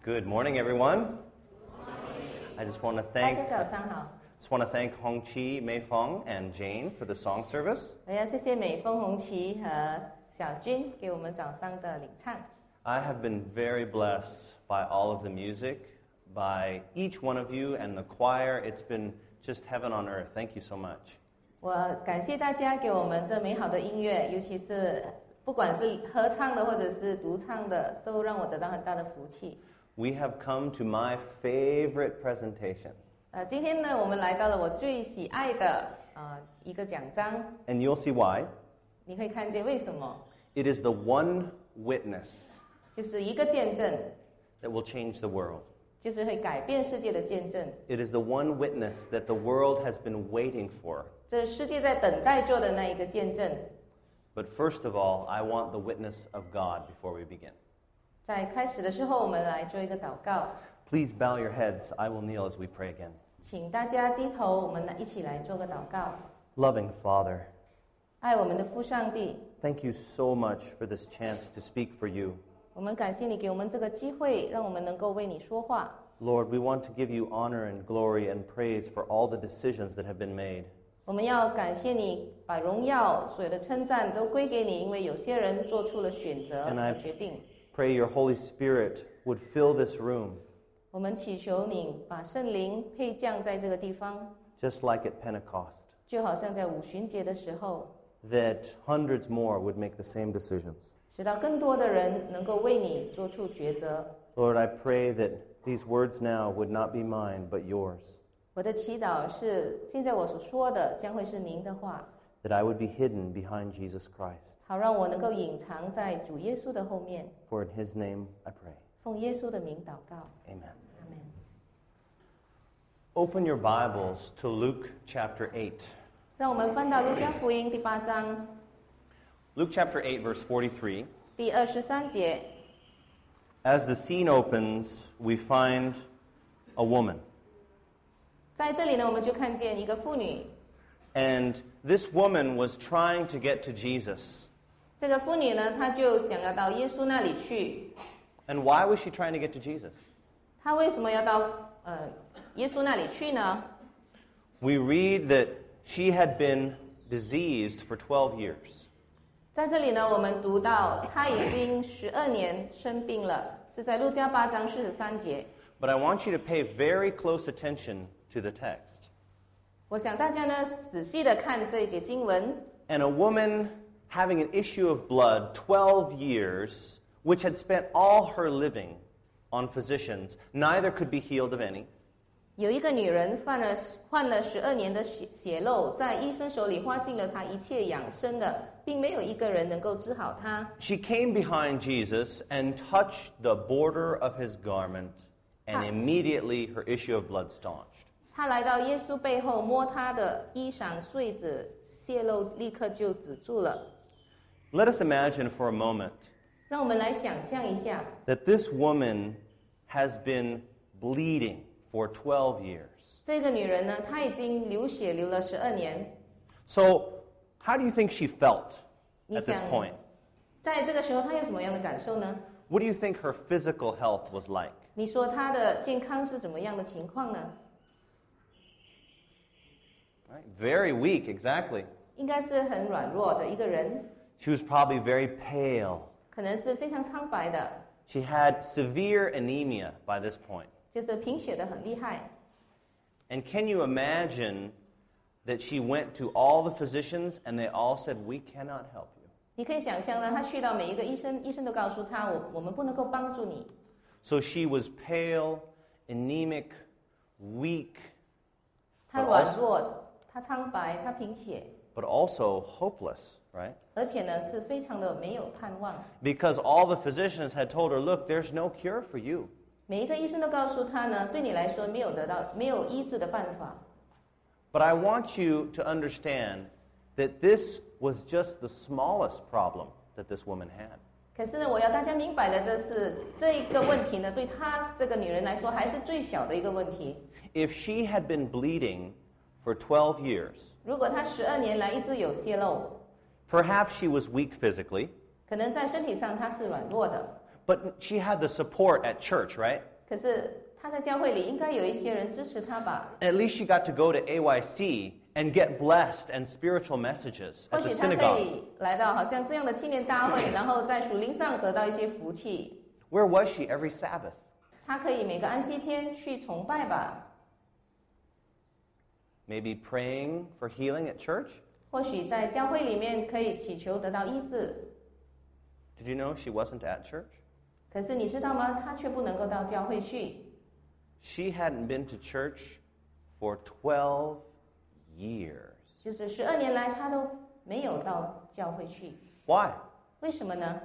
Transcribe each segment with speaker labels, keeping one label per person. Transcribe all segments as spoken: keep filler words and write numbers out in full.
Speaker 1: Good morning, everyone. I just want to
Speaker 2: 大
Speaker 1: thank
Speaker 2: 家早上好，
Speaker 1: just want to thank Hong Chi, Mei Feng, and Jane for the song service.
Speaker 2: 我要谢谢美凤、红旗和小军给我们早上的领唱。
Speaker 1: I have been very blessed by all of the music, by each one of you and the choir. It's been just heaven on earth. Thank you so much.
Speaker 2: 我感谢大家给我们这美好的音乐，尤其是不管是合唱的或者是独唱的，都让我得到很大的福气。
Speaker 1: We have come to my favorite presentation.
Speaker 2: 呃，今天呢，我们来到了我最喜爱的呃一个奖章，
Speaker 1: And you'll see why.
Speaker 2: 你可以看见为什么，
Speaker 1: It is the one witness
Speaker 2: 就是一个见证，
Speaker 1: that will change the world.
Speaker 2: 就是会改变世界的见证。
Speaker 1: It is the one witness that the world has been waiting for.
Speaker 2: 这世界在等待做的那一个见证。
Speaker 1: But first of all, I want the witness of God before we begin.
Speaker 2: 在开始的时候，我们来做一个祷告，
Speaker 1: Please bow your heads. I will kneel as we pray again.
Speaker 2: 请大家低头，我们来一起来做个祷告。
Speaker 1: Loving Father,
Speaker 2: 爱我们的父上帝，
Speaker 1: thank you so much for this chance to speak for you.
Speaker 2: 我们感谢你给我们这个机会，让我们能够为你说话。
Speaker 1: Lord, we want to give you honor and glory and praise for all the decisions that have been made.
Speaker 2: 我们要感谢你，把荣耀、所有的称赞都归给你，因为有些人做出了选择
Speaker 1: And I
Speaker 2: 和决定。
Speaker 1: Pray your Holy Spirit would fill this room,
Speaker 2: 我们祈求你把圣灵配降在这个地方，
Speaker 1: just like at Pentecost,
Speaker 2: 就好像在五旬节的时候，
Speaker 1: that hundreds more would make the same decisions.
Speaker 2: 使到更多的人能够为你做出抉择。
Speaker 1: Lord, I pray that these words now would not be mine, but yours,
Speaker 2: 我的祈祷是，现在我所说的将会是您的话，
Speaker 1: that I would be hidden behind Jesus Christ.
Speaker 2: 好让我能够隐藏在主耶稣的后面。
Speaker 1: For in his name I pray.
Speaker 2: 奉耶稣的名祷告，
Speaker 1: Amen.
Speaker 2: 阿门。
Speaker 1: Open your Bibles to Luke chapter eight.
Speaker 2: 让我们翻到路加福音第八章
Speaker 1: Luke chapter eight, verse forty-three.
Speaker 2: 第二十三节。
Speaker 1: As the scene opens, we find a woman.
Speaker 2: 在这里呢，我们就看见一个妇女。
Speaker 1: And this woman was trying to get to Jesus.
Speaker 2: 这个妇女呢，她就想要到耶稣那里去。
Speaker 1: And why was she trying to get to Jesus?
Speaker 2: 她为什么要到呃耶稣那里去呢？
Speaker 1: We read that she had been diseased for twelve years.
Speaker 2: 在这里呢，我们读到她已经十二年生病了，是在路加八章四十三节。
Speaker 1: But I want you to pay very close attention to the text.
Speaker 2: 我想大家呢仔细的看这一节经文。
Speaker 1: And a woman having an issue of blood twelve years, which had spent all her living on physicians, neither could be healed of any.
Speaker 2: 有一个女人犯了患了十二年的血血漏，在医生手里花尽了她一切养生的，并没有一个人能够治好她。
Speaker 1: She came behind Jesus and touched the border of his garment, and immediately her issue of blood staunched.
Speaker 2: 她来到耶稣背后，摸他的衣裳穗子，泄漏立刻就止住了。
Speaker 1: Let us imagine for a moment
Speaker 2: 让我们来想象一下，
Speaker 1: that this woman has been bleeding for twelve years.
Speaker 2: 这个女人呢，她已经流血流了十二年。
Speaker 1: So, how do you think she felt
Speaker 2: 你
Speaker 1: at this
Speaker 2: 想
Speaker 1: point?
Speaker 2: 在这个时候，她有什么样的感受呢？
Speaker 1: What do you think her physical health was like?
Speaker 2: 你说她的健康是怎么样的情况呢？
Speaker 1: Right? Very weak, exactly.
Speaker 2: 应该是很软弱的一个人，
Speaker 1: She was probably very pale.
Speaker 2: 可能是非常苍白的，
Speaker 1: She had severe anemia by this point.
Speaker 2: 就是贫血的很厉害。
Speaker 1: And can you imagine that she went to all the physicians and they all said, "We cannot help you"?
Speaker 2: 你可以想象呢，她去到每一个医生，医生都告诉她，我我们不能够帮助你。
Speaker 1: So she was pale, anemic, weak,
Speaker 2: 她软弱，她苍白，她贫血，
Speaker 1: but also hopeless, right?
Speaker 2: 而且呢是非常的没有盼望。
Speaker 1: Because all the physicians had told her, "Look, there's no cure for you."
Speaker 2: 每一个医生都告诉她呢，对你来说没有得到没有医治的办法。
Speaker 1: But I want you to understand that this was just the smallest problem that this woman had.
Speaker 2: 可是呢，我要大家明白的，这是这一个问题呢，对她这个女人来说还是最小的一个问题。
Speaker 1: If she had been bleeding for twelve years,
Speaker 2: 如果她十二年来一直有泄漏，
Speaker 1: perhaps she was weak physically,
Speaker 2: 可能在身体上她是软弱的，
Speaker 1: but she had the support at church, right?
Speaker 2: 可是他在教会里应该有一些人支持他吧？
Speaker 1: At least she got to go to A Y C and get blessed and spiritual messages
Speaker 2: 或
Speaker 1: at the
Speaker 2: 许他可
Speaker 1: synagogue.
Speaker 2: 以来到好像这样的青年大会，然后在属灵上得到一些福气。
Speaker 1: Where was she every Sabbath?
Speaker 2: 他可以每个安息天去崇拜吧？
Speaker 1: Maybe praying for healing at church?
Speaker 2: 或许在教会里面可以祈求得到医治。
Speaker 1: Did you know she wasn't at church?
Speaker 2: 可是你知道吗？他却不能够到教会去。
Speaker 1: She hadn't been to church for twelve years.
Speaker 2: 就是十二年来，他都没有到教会去。
Speaker 1: Why?
Speaker 2: 为什么呢？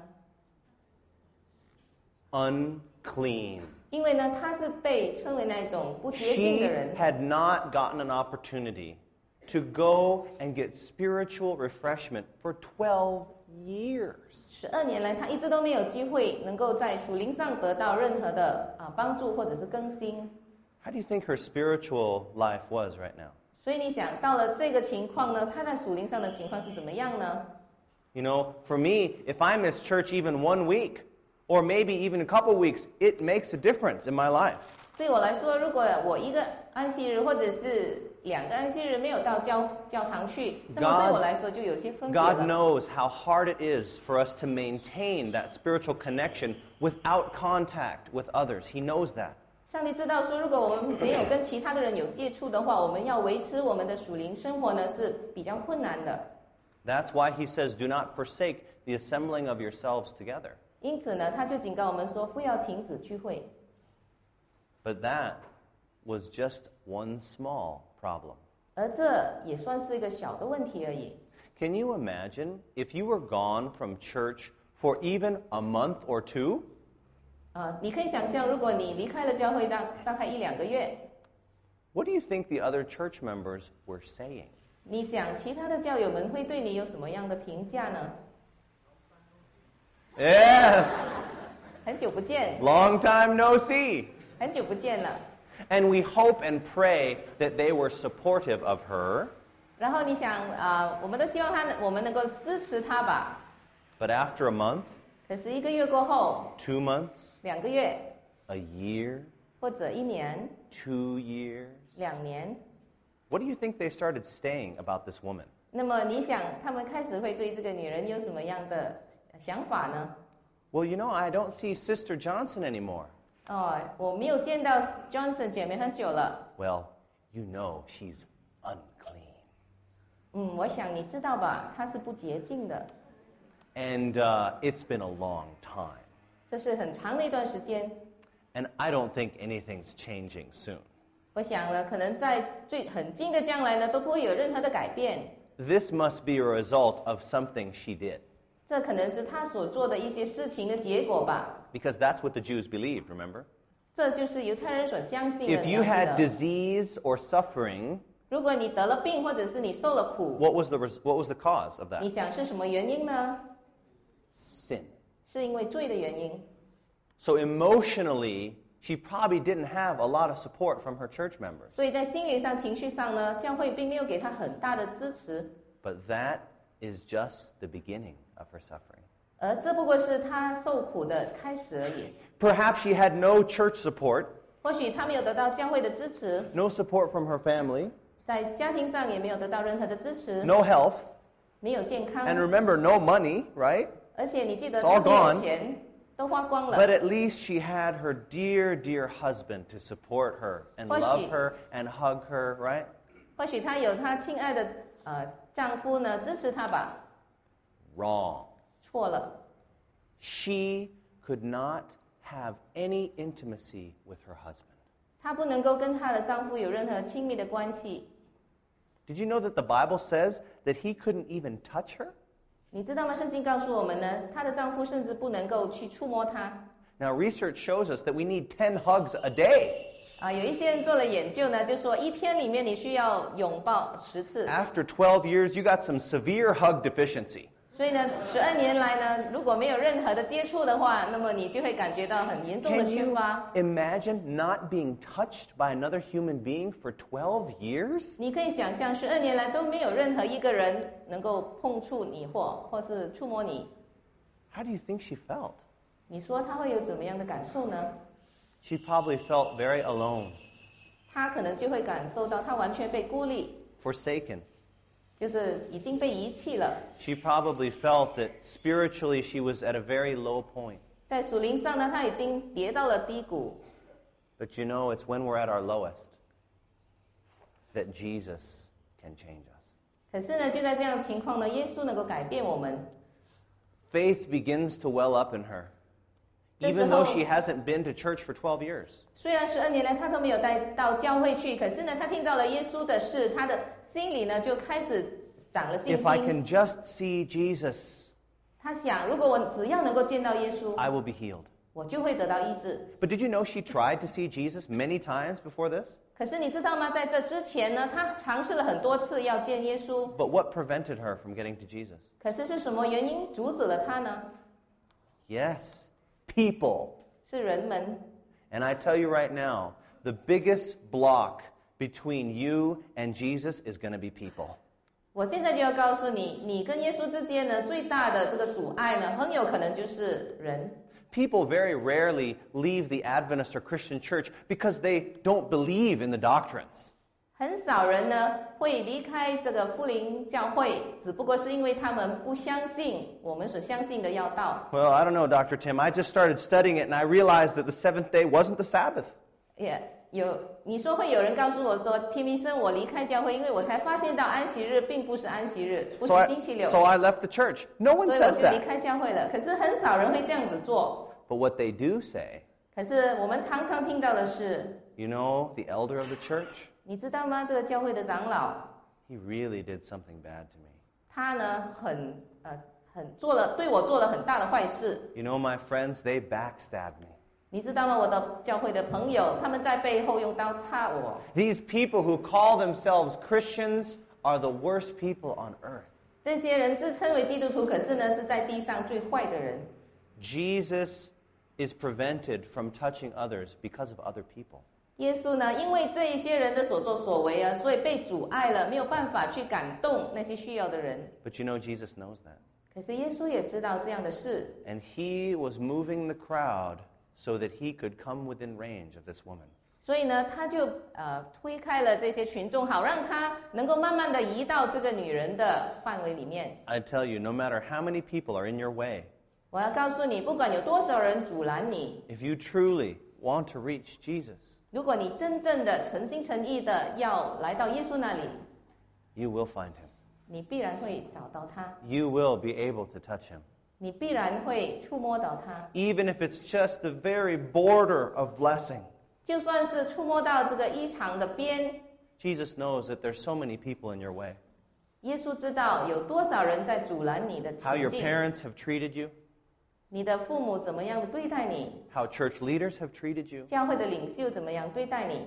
Speaker 1: Unclean.
Speaker 2: 因为呢，他是被称为那种不洁净
Speaker 1: She
Speaker 2: 的人。
Speaker 1: had not gotten an opportunity to go and get spiritual refreshment for twelve years.
Speaker 2: 十二年来，他一直都没有机会能够在属灵上得到任何的啊帮助或者是更新。
Speaker 1: How do you think her spiritual life was right now?
Speaker 2: 所以你想到了这个情况呢，他在属灵上的情况是怎么样呢？
Speaker 1: You know, for me, if I miss church even one week, or maybe even a couple weeks, it makes a difference in my life.
Speaker 2: 对我来说，如果我一个安息日或者是两个安息日没有到教教堂去，那么
Speaker 1: God-
Speaker 2: 对我来说就有些分别
Speaker 1: God
Speaker 2: 了。
Speaker 1: knows how hard it is for us to maintain that spiritual connection without contact with others. He knows that.
Speaker 2: 上帝知道说，如果我们没有跟其他的人有接触的话，我们要维持我们的属灵生活呢是比较困难的。
Speaker 1: That's why he says, do not forsake the assembling of yourselves together.
Speaker 2: 因此呢，他就警告我们说，不要停止聚会。
Speaker 1: But that was just one small problem.
Speaker 2: 而这也算是一个小的问题而已。
Speaker 1: Can you imagine if you were gone from church for even a month or two?
Speaker 2: 啊，你可以想象，如果你离开了教会大大概一两个月，
Speaker 1: What do you think the other church members were saying?
Speaker 2: 你想其他的教友们会对你有什么样的评价呢？
Speaker 1: Yes!
Speaker 2: 很久不见，
Speaker 1: Long time no see.
Speaker 2: 很久不见了。
Speaker 1: And we hope and pray that they were supportive of her.
Speaker 2: 然后你想啊、我们都希望他，我们能够支持他吧。
Speaker 1: But after a month,
Speaker 2: 可是一个月过后，
Speaker 1: two months,
Speaker 2: 两个月
Speaker 1: a year,
Speaker 2: 或者一年、
Speaker 1: two years,
Speaker 2: 两年，
Speaker 1: what do you think they started saying about this woman?
Speaker 2: 那么你想他们开始会对这个女人有什么样的想法呢？
Speaker 1: Well, you know, I don't see Sister Johnson anymore.
Speaker 2: 哦，我没有见到 Johnson 姐妹很久了。
Speaker 1: Well, you know she's unclean.
Speaker 2: 嗯，我想你知道吧，她是不洁净的，
Speaker 1: And uh, it's been a long time.
Speaker 2: 这是很长的一段时间。
Speaker 1: And I don't think anything's changing soon.
Speaker 2: 我想呢，可能在最很近的将来呢，都不会有任何的改变。
Speaker 1: This must be a result of something she did.
Speaker 2: 这可能是她所做的一些事情的结果吧。
Speaker 1: Because that's what the Jews believed, remember?
Speaker 2: 这就是犹太人所相信的。
Speaker 1: If
Speaker 2: 你
Speaker 1: you
Speaker 2: 要
Speaker 1: had
Speaker 2: 记得
Speaker 1: disease or suffering,
Speaker 2: 如果你得了病，或者是你受了苦，
Speaker 1: what was the, res- what was the cause of
Speaker 2: 你
Speaker 1: that?
Speaker 2: 想是什么原因呢？
Speaker 1: Sin.
Speaker 2: 是因为罪的原因。
Speaker 1: So emotionally, she probably didn't have a lot of support from her church members.
Speaker 2: 所以在心理上、情绪上呢，教会并没有给她很大的支持，
Speaker 1: But that is just the beginning of her suffering.
Speaker 2: 而这不过是她受苦的开始而已。
Speaker 1: Perhaps she had no church support,
Speaker 2: 或许她没有得到教会的支持，
Speaker 1: no support from her family,
Speaker 2: 在家庭上也没有得到任何的支持，
Speaker 1: no health,
Speaker 2: 没有健康，
Speaker 1: and remember, no money, right?
Speaker 2: 而且你记得
Speaker 1: It's all
Speaker 2: 她没有
Speaker 1: gone.
Speaker 2: 钱，都花光
Speaker 1: But
Speaker 2: 了。
Speaker 1: at least she had her dear, dear husband to support her and
Speaker 2: 或许-
Speaker 1: love her and hug her, right?
Speaker 2: 或许她有她亲爱的呃丈夫呢支持她吧，
Speaker 1: Wrong.
Speaker 2: 错了。
Speaker 1: She could not have any intimacy with her husband.
Speaker 2: 她不能够跟她的丈夫有任何亲密的关系。
Speaker 1: Did you know that the Bible says that he couldn't even touch her?
Speaker 2: 你知道吗？圣经告诉我们呢，她的丈夫甚至不能够去触摸她。
Speaker 1: Now, research shows us that we need ten hugs a day.
Speaker 2: 啊，有一些人做了研究呢，就说一天里面你需要拥抱十次。
Speaker 1: After twelve years, you got some severe hug deficiency.
Speaker 2: 所以呢，十二年来呢，如果没有任何的接触的话，那么你就会感觉到很严重的
Speaker 1: Can
Speaker 2: 缺
Speaker 1: you
Speaker 2: 乏。
Speaker 1: imagine not being touched by another human being for twelve years?
Speaker 2: 你可以想象，十二年来都没有任何一个人能够碰触你或或是触摸你，
Speaker 1: How do you think she felt?
Speaker 2: 你说他会有怎么样的感受呢？
Speaker 1: she probably felt very alone,
Speaker 2: 她可能就会感受到她完全被孤立，
Speaker 1: forsaken.
Speaker 2: 就是已经被遗弃了。
Speaker 1: She probably felt that spiritually she was at a very low point.
Speaker 2: 在属灵上呢，她已经跌到了低谷。
Speaker 1: But you know, it's when we're at our lowest that Jesus can change us.
Speaker 2: 可是呢，就在这样的情况呢，耶稣能够改变我们。
Speaker 1: Faith begins to well up in her, even though she hasn't been to church for twelve years.
Speaker 2: 虽然十二年来她都没有带到教会去，可是呢，她听到了耶稣的事，她的心里呢就开始长了信
Speaker 1: If I
Speaker 2: 心。
Speaker 1: can just see Jesus,
Speaker 2: 她想，如果我只要能够见到耶稣，
Speaker 1: I will be healed.
Speaker 2: 我就会得到医治。
Speaker 1: But did you know she tried to see Jesus many times before this?
Speaker 2: 可是你知道吗？在这之前呢，她尝试了很多次要见耶稣，
Speaker 1: But what prevented her from getting to Jesus?
Speaker 2: 可是是什么原因阻止了她呢？
Speaker 1: Yes, people.
Speaker 2: 是人们。
Speaker 1: And I tell you right now, the biggest block between you and Jesus is going to be people.
Speaker 2: 我现在就要告诉你，你跟耶稣之间呢，最大的这个阻碍呢，很有可能就是人。
Speaker 1: People very rarely leave the Adventist or Christian church because they don't believe in the doctrines.
Speaker 2: 很少人呢会离开这个福林教会，只不过是因为他们不相信我们所相信的要道。
Speaker 1: Well, I don't know, Doctor Tim. I just started studying it and I realized that the seventh day wasn't the Sabbath.
Speaker 2: 也有你说会有人告诉我说，提米生，我离开教会，因为我才发现到安息日并不是安息日，不
Speaker 1: So
Speaker 2: 是
Speaker 1: I,
Speaker 2: 星期六，
Speaker 1: so I left the church. No one
Speaker 2: 所以我
Speaker 1: says
Speaker 2: 就离
Speaker 1: that.
Speaker 2: 开教会了。可是很少人会这样子做。
Speaker 1: But what they do say,
Speaker 2: 可是我们常常听到的是，
Speaker 1: you know, the elder of the church,
Speaker 2: 你知道吗？这个教会的长老，
Speaker 1: he really did something bad to me.
Speaker 2: 他呢很呃很做了对我做了很大的坏事。
Speaker 1: You know, my friends, they backstabbed me.
Speaker 2: 你知道吗？我的教会的朋友，他们在背后用刀插我。
Speaker 1: These people who call themselves Christians are the worst people on earth.
Speaker 2: 这些人自称为基督徒，可是呢是在地上最坏的人。
Speaker 1: Jesus is prevented from touching others because of other people.
Speaker 2: 耶稣呢，因为这一些人的所作所为啊，所以被阻碍了，没有办法去感动那些需要的人。
Speaker 1: But you know, Jesus knows that.
Speaker 2: 可是耶稣也知道这样的事，
Speaker 1: And he was moving the crowd so that he could come within range of this woman.
Speaker 2: 所以呢，他就呃推开了这些群众，好让他能够慢慢的移到这个女人的范围里面。
Speaker 1: I tell you, no matter how many people are in your way,
Speaker 2: 我要告诉你，不管有多少人阻拦你，
Speaker 1: if you truly want to reach Jesus,
Speaker 2: 如果你真正的诚心诚意的要来到耶稣那里，
Speaker 1: you will find him.
Speaker 2: 你必然会找到他，
Speaker 1: You will be able to touch him.
Speaker 2: 你必然会触摸到他。
Speaker 1: Even if it's just the very border of blessing.
Speaker 2: 就算是触摸到这个衣裳的边，
Speaker 1: Jesus knows that there's so many people in your way.
Speaker 2: 耶稣知道有多少人在阻拦你的
Speaker 1: How
Speaker 2: 前
Speaker 1: your
Speaker 2: 进，
Speaker 1: parents have treated you,
Speaker 2: 你的父母怎么样的对待你，
Speaker 1: how church leaders have treated you.
Speaker 2: 教会的领袖怎么样对待你。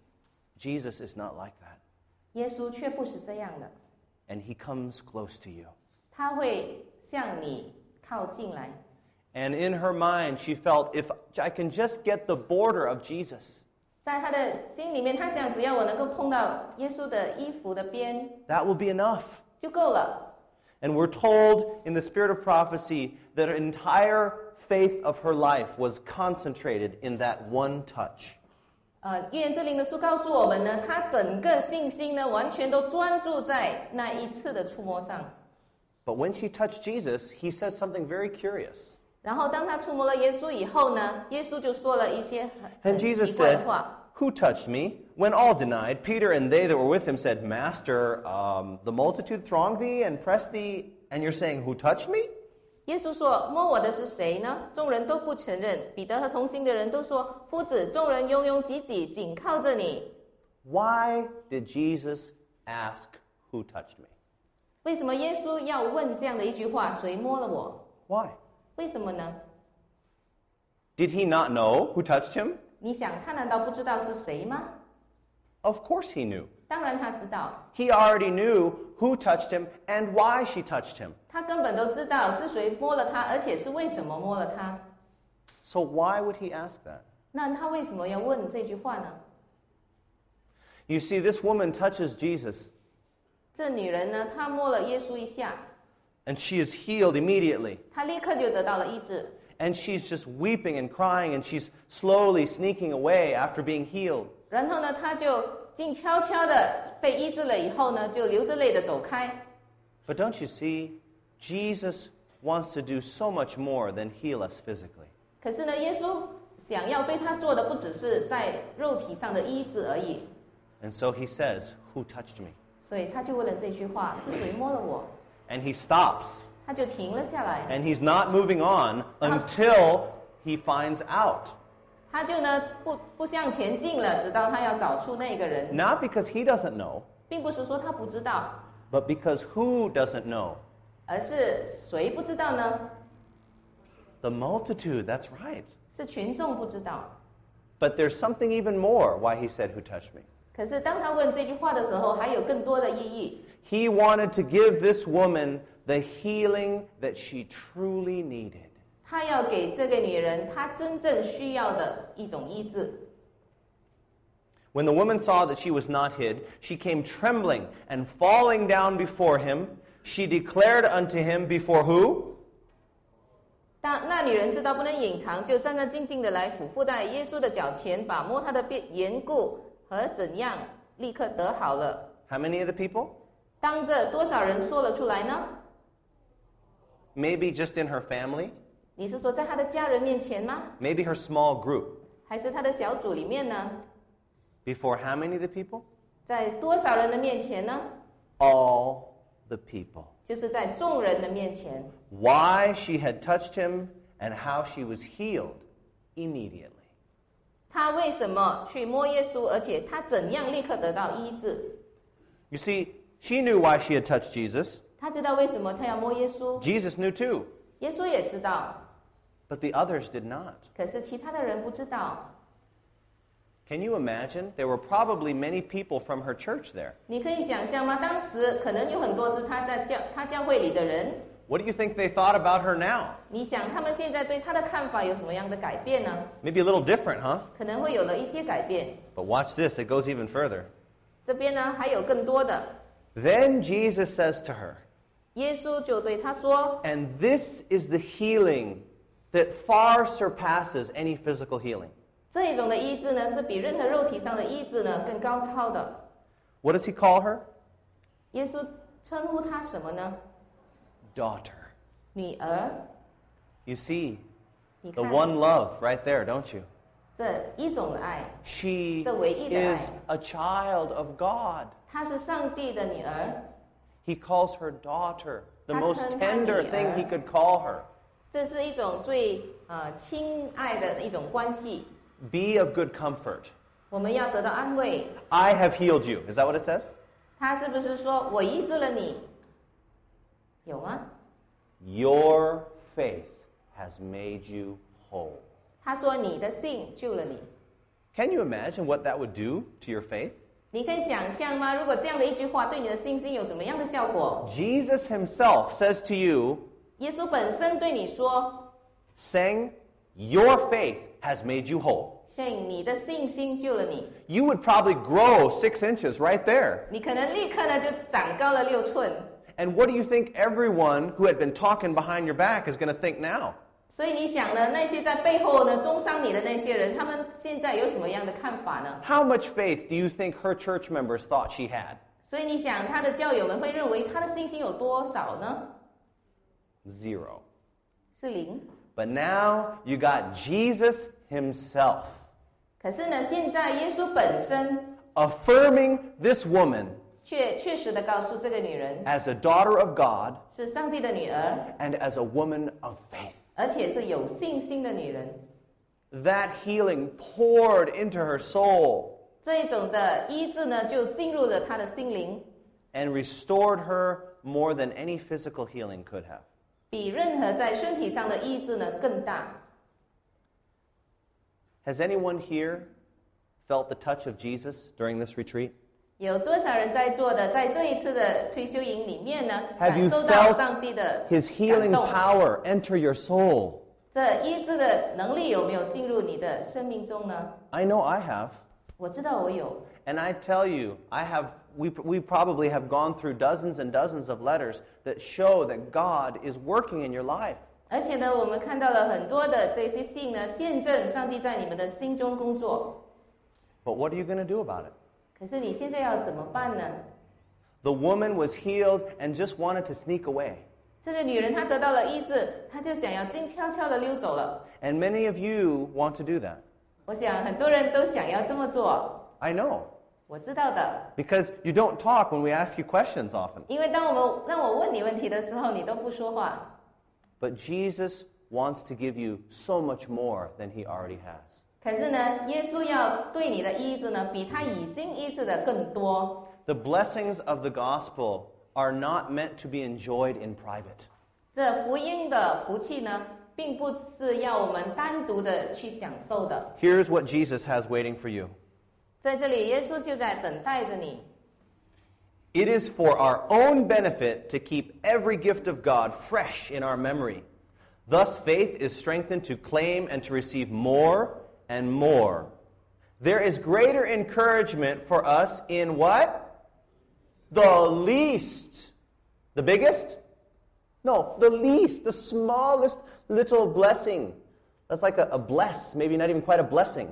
Speaker 1: Jesus is not like that.
Speaker 2: 耶稣却不是这样的，
Speaker 1: And he comes close to you.
Speaker 2: 他会向你靠近来。
Speaker 1: And in her mind, she felt, if I can just get the border of Jesus,
Speaker 2: 在他的心里面，他想，只要我能够碰到耶稣的衣服的边
Speaker 1: that will be enough.
Speaker 2: 就够了。
Speaker 1: And we're told in the spirit of prophecy that her entire faith of her life was concentrated in that one touch.
Speaker 2: 呃，预言之灵的书告诉我们呢，他整个信心呢，完全都专注在那一次的触摸上。
Speaker 1: But when she touched Jesus, he says something very curious.
Speaker 2: 然后当他触摸了耶稣以后呢，耶稣就说了一些很
Speaker 1: And
Speaker 2: 很奇
Speaker 1: Jesus
Speaker 2: 怪的
Speaker 1: said,
Speaker 2: 话。
Speaker 1: Who touched me? When all denied, Peter and they that were with him said, Master, um, the multitude thronged thee and pressed thee, and you're saying, Who touched me?
Speaker 2: 耶稣说：“摸我的是谁呢？”众人都不承认。彼得和同行的人都说：“夫子，众人拥拥挤挤，紧靠着你。”
Speaker 1: Why did Jesus ask, Who touched me?
Speaker 2: 为什么耶稣要问这样的一句话？谁摸了我？
Speaker 1: Why?
Speaker 2: 为什么呢？
Speaker 1: Did he not know who touched him?
Speaker 2: 你想，他难道不知道是谁吗？
Speaker 1: Of course he knew.
Speaker 2: 当然他知道，
Speaker 1: He already knew who touched him and why she touched him.
Speaker 2: 他根本都知道是谁摸了他，而且是为什么摸了他。
Speaker 1: So why would he ask that?
Speaker 2: 那他为什么要问这句话呢？
Speaker 1: You see, this woman touches Jesus,
Speaker 2: 这女人呢，她摸了耶稣一下，
Speaker 1: and she is healed immediately.
Speaker 2: 她立刻就得到了医治。
Speaker 1: and she's just weeping and crying, and she's slowly sneaking away after being healed.
Speaker 2: 然后呢，他就静悄悄的被医治了以后呢，就流着泪的走开。
Speaker 1: But don't you see, Jesus wants to do so much more than heal us physically.
Speaker 2: 可是呢，耶稣想要对他做的不只是在肉体上的医治而已。
Speaker 1: And so he says, "Who touched me?"
Speaker 2: 所以他就问了这句话：是谁摸了我？
Speaker 1: And he stops.
Speaker 2: 他就停了下来。
Speaker 1: And he's not moving on until he finds out.
Speaker 2: 他就呢不不向前进了，直到他要找出那个人。
Speaker 1: Not because he doesn't know,
Speaker 2: 并不是说他不知道，
Speaker 1: but because who doesn't know?
Speaker 2: 而是谁不知道呢？
Speaker 1: The multitude, that's right.
Speaker 2: 是群众不知道。
Speaker 1: But there's something even more why he said, "Who touched me?"
Speaker 2: 可是当他问这句话的时候，还有更多的意义。
Speaker 1: He wanted to give this woman the healing that she truly needed.
Speaker 2: 他要给这个女人她真正需要的一种医治。
Speaker 1: When the woman saw that she was not hid, she came trembling and falling down before him. She declared unto him before who?
Speaker 2: 当那女人知道不能隐藏，就战战兢兢的来俯伏在耶稣的脚前，把摸他的缘故和怎样立刻得好了。
Speaker 1: How many of the people?
Speaker 2: 当着多少人说了出来呢？
Speaker 1: Maybe just in her family?
Speaker 2: 你是说在她的家人面前吗？
Speaker 1: Maybe her small group.
Speaker 2: 还是她的小组里面呢？
Speaker 1: Before how many of the people?
Speaker 2: 在多少人的面前呢？
Speaker 1: All the people.
Speaker 2: 就是在众人的面前。
Speaker 1: Why she had touched him and how she was healed immediately.
Speaker 2: 她为什么去摸耶稣，而且她怎样立刻得到医治？
Speaker 1: You see, she knew why she had touched Jesus.
Speaker 2: 她知道为什么她要摸耶稣，
Speaker 1: Jesus knew too,
Speaker 2: 耶稣也知道，
Speaker 1: but the others did not.
Speaker 2: 可是其他的人不知道。
Speaker 1: Can you imagine? There were probably many people from her church there.
Speaker 2: 你可以想象吗？当时可能有很多是她在教她教会里的人。
Speaker 1: What do you think they thought about her now?
Speaker 2: 你想他们现在对她的看法有什么样的改变呢？
Speaker 1: Maybe a little different, huh?
Speaker 2: 可能会有了一些改变。
Speaker 1: But watch this, it goes even further.
Speaker 2: 这边呢还有更多的。
Speaker 1: Then Jesus says to her,
Speaker 2: 耶稣就对她说
Speaker 1: and this is the healing that far surpasses any physical healing.
Speaker 2: 这一种的医治呢，是比任何肉体上的医治呢更高超的。
Speaker 1: What does he call her?
Speaker 2: 耶稣称呼她什么呢？
Speaker 1: Daughter.
Speaker 2: 女儿。
Speaker 1: You see,
Speaker 2: 你
Speaker 1: the
Speaker 2: 看
Speaker 1: one love right there, don't you?
Speaker 2: 这一种的爱，
Speaker 1: She
Speaker 2: 这唯一的爱。
Speaker 1: is a child of God.
Speaker 2: 她是上帝的女儿，
Speaker 1: He calls her daughter, the
Speaker 2: 他
Speaker 1: most
Speaker 2: 称她
Speaker 1: tender
Speaker 2: 女儿。
Speaker 1: thing he could call her.
Speaker 2: 这是一种最呃亲爱的一种关系。
Speaker 1: Be of good comfort.
Speaker 2: 我们要得到安慰。
Speaker 1: I have healed you. Is that what it says?
Speaker 2: 他是不是说我医治了你？有吗？
Speaker 1: Your faith has made you whole.
Speaker 2: 他说你的信救了你。
Speaker 1: Can you imagine what that would do to your faith?
Speaker 2: 你可以想象吗？如果这样的一句话对你的信心有怎么样的效果？
Speaker 1: Jesus himself says to you,
Speaker 2: 耶稣本身对你说
Speaker 1: saying, your faith has made you whole.
Speaker 2: 像你的信心救了你，
Speaker 1: You would probably grow six inches right there.
Speaker 2: 你可能立刻呢就长高了六寸。
Speaker 1: And what do you think everyone who had been talking behind your back is going to think now?
Speaker 2: 所以你想呢，那些在背后呢中伤你的那些人，他们现在有什么样的看法呢？
Speaker 1: How much faith do you think her church members thought she had?
Speaker 2: 所以你想，他的教友们会认为他的信心有多少呢？
Speaker 1: Zero.
Speaker 2: 是零。
Speaker 1: But now you got Jesus himself
Speaker 2: 可是呢，现在耶稣本身
Speaker 1: affirming this woman
Speaker 2: 却确实的告诉这个女人
Speaker 1: as a daughter of God
Speaker 2: 是上帝的女儿，
Speaker 1: and as a woman of faith.
Speaker 2: 而且是有信心的女人。
Speaker 1: That healing poured into her soul
Speaker 2: 这一种的医治呢，就进入了她的心灵，
Speaker 1: and restored her more than any physical healing could have.
Speaker 2: 比任何在身体上的医治呢更大。
Speaker 1: Has anyone here felt the touch of Jesus during this retreat?
Speaker 2: 有多少人在座的，在这一次的退休营里面呢，
Speaker 1: Have
Speaker 2: 感
Speaker 1: you
Speaker 2: 受到
Speaker 1: felt
Speaker 2: 上帝的
Speaker 1: His
Speaker 2: 感
Speaker 1: healing
Speaker 2: 动？
Speaker 1: power enter your soul?
Speaker 2: 这医治的能力有没有进入你的生命中呢？
Speaker 1: I know I have.
Speaker 2: 我知道我有。
Speaker 1: And I tell you, I have, we, we probably have gone through dozens and dozens of letters that show that God is working in your life.
Speaker 2: 而且呢，我们看到了很多的这些信呢，见证上帝在你们的心中工作。
Speaker 1: But what are you going to do about it?
Speaker 2: 可是你现在要怎么办呢？
Speaker 1: The woman was healed and just wanted to sneak away.
Speaker 2: 这个女人她得到了医治，她就想要静悄悄的溜走了。
Speaker 1: And many of you want to do that.
Speaker 2: 我想很多人都想要这么做。
Speaker 1: I know.
Speaker 2: 我知道的，
Speaker 1: Because you don't talk when we ask you questions often.
Speaker 2: 因为当我们让我问你问题的时候，你都不说话。
Speaker 1: But Jesus wants to give you so much more than he already has.
Speaker 2: 可是呢，耶稣要对你的医治呢，比他已经医治的更多。
Speaker 1: The blessings of the gospel are not meant to be enjoyed in private.
Speaker 2: 这福音的福气呢，并不是要我们单独的去享受的。
Speaker 1: Here's what Jesus has waiting for you.
Speaker 2: 在这里，耶稣就在等待着你。
Speaker 1: It is for our own benefit to keep every gift of God fresh in our memory. Thus, faith is strengthened to claim and to receive more and more. There is greater encouragement for us in what? The least. The biggest? No, the least, the smallest little blessing. That's like a, a bless, maybe not even quite a blessing.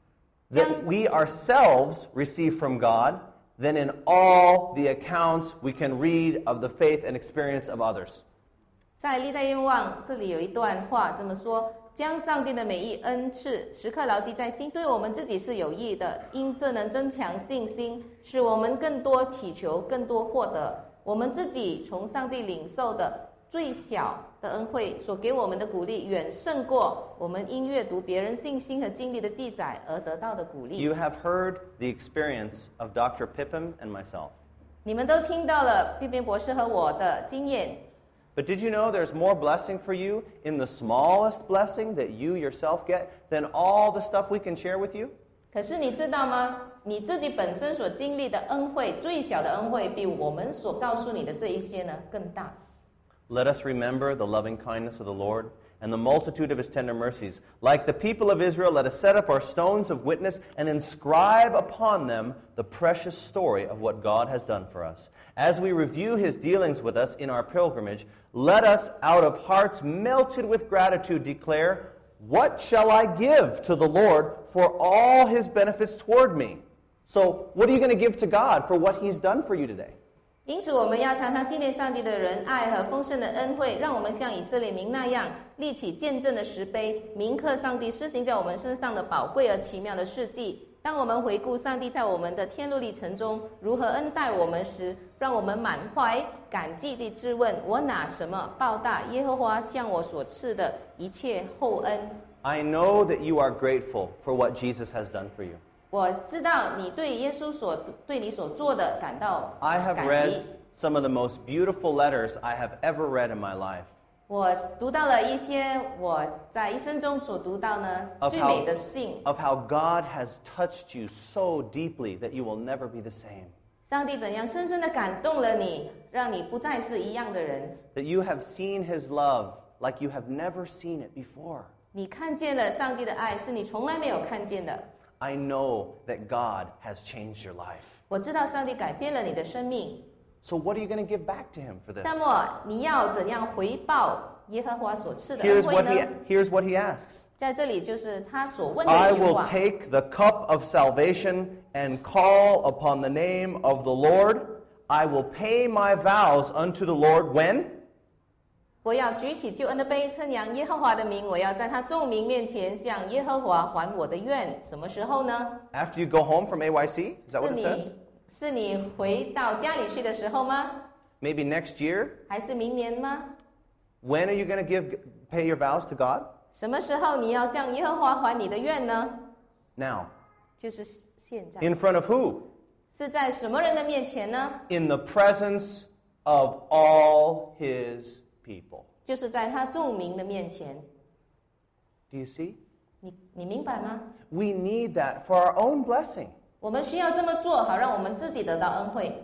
Speaker 1: That we ourselves receive from God than in all the accounts we can read of the faith and experience of others.
Speaker 2: 在历代愿望这里有一段话这么说：将上帝的美意恩赐时刻牢记在心，对我们自己是有益的，因这能增强信心，使我们更多祈求，更多获得。我们自己从上帝领受的最小的恩惠所给我们的鼓励，远胜过我们因阅读别人信心和经历的记载而得到的鼓励。
Speaker 1: You have heard the experience of Doctor Pippin and myself.
Speaker 2: 你们都听到了毕边博士和我的经验。
Speaker 1: But did you know there's more blessing for you in the smallest blessing that you yourself get than all the stuff we can share with you?
Speaker 2: 可是你知道吗？你自己本身所经历的恩惠，最小的恩惠，比我们所告诉你的这一些呢更大。
Speaker 1: Let us remember the loving kindness of the Lord and the multitude of his tender mercies. Like the people of Israel, let us set up our stones of witness and inscribe upon them the precious story of what God has done for us. As we review his dealings with us in our pilgrimage, let us, out of hearts melted with gratitude, declare, "What shall I give to the Lord for all his benefits toward me?" So, what are you going to give to God for what he's done for you today?
Speaker 2: 因此，我们要常常纪念上帝的仁爱和丰盛的恩惠，让我们像以色列民那样立起见证的石碑，铭刻上帝施行在我们身上的宝贵而奇妙的事迹。当我们回顾上帝在我们的天路历程中如何恩待我们时，让我们满怀感激地质问：我拿什么报答耶和华向我所赐的一切厚恩？
Speaker 1: I know that you are grateful for what Jesus has done for you.
Speaker 2: 我知道你对耶稣所对你所做的感到
Speaker 1: I have
Speaker 2: 感
Speaker 1: read
Speaker 2: 激。
Speaker 1: some of the most beautiful letters I have ever read in my life.
Speaker 2: 我读到了一些我在一生中所读到呢
Speaker 1: Of
Speaker 2: 最
Speaker 1: how,
Speaker 2: 美的信。
Speaker 1: of how God has touched you so deeply that you will never be the same.
Speaker 2: 上帝怎样深深地感动了你，让你不再是一样的人。
Speaker 1: That you have seen his love like you have never seen it before.
Speaker 2: 你看见了上帝的爱，是你从来没有看见的。
Speaker 1: I know that God has changed your life.
Speaker 2: 我知道上帝改变了你的生命。
Speaker 1: So what are you going to give back to him for this?
Speaker 2: 那么你要怎样回报耶和华所赐的
Speaker 1: Here's
Speaker 2: 恩惠
Speaker 1: what he,
Speaker 2: 呢？
Speaker 1: here's what he asks.
Speaker 2: 在这里就是他所问的
Speaker 1: I
Speaker 2: 一句
Speaker 1: will
Speaker 2: 话。
Speaker 1: take the cup of salvation and call upon the name of the Lord. I will pay my vows unto the Lord when?
Speaker 2: 我要举起救恩的杯，称扬耶和华的名。我要在他众民面前向耶和华还我的愿。什么时候呢？
Speaker 1: After you go home from A Y C? Is that
Speaker 2: 是
Speaker 1: what it says?
Speaker 2: 你是你回到家里去的时候吗？
Speaker 1: Maybe next year?
Speaker 2: 还是明年吗？
Speaker 1: When are you going to give pay your vows to God?
Speaker 2: 什么时候你要向耶和华还你的愿呢？
Speaker 1: Now.
Speaker 2: 就是现在。
Speaker 1: In front of who?
Speaker 2: 是在什么人的面前呢？
Speaker 1: In the presence of all his people.
Speaker 2: 就是在他众民的面前。
Speaker 1: Do you see?
Speaker 2: 你你明白吗？
Speaker 1: We need that for our own blessing.
Speaker 2: 我们需要这么做，好让我们自己得到恩惠。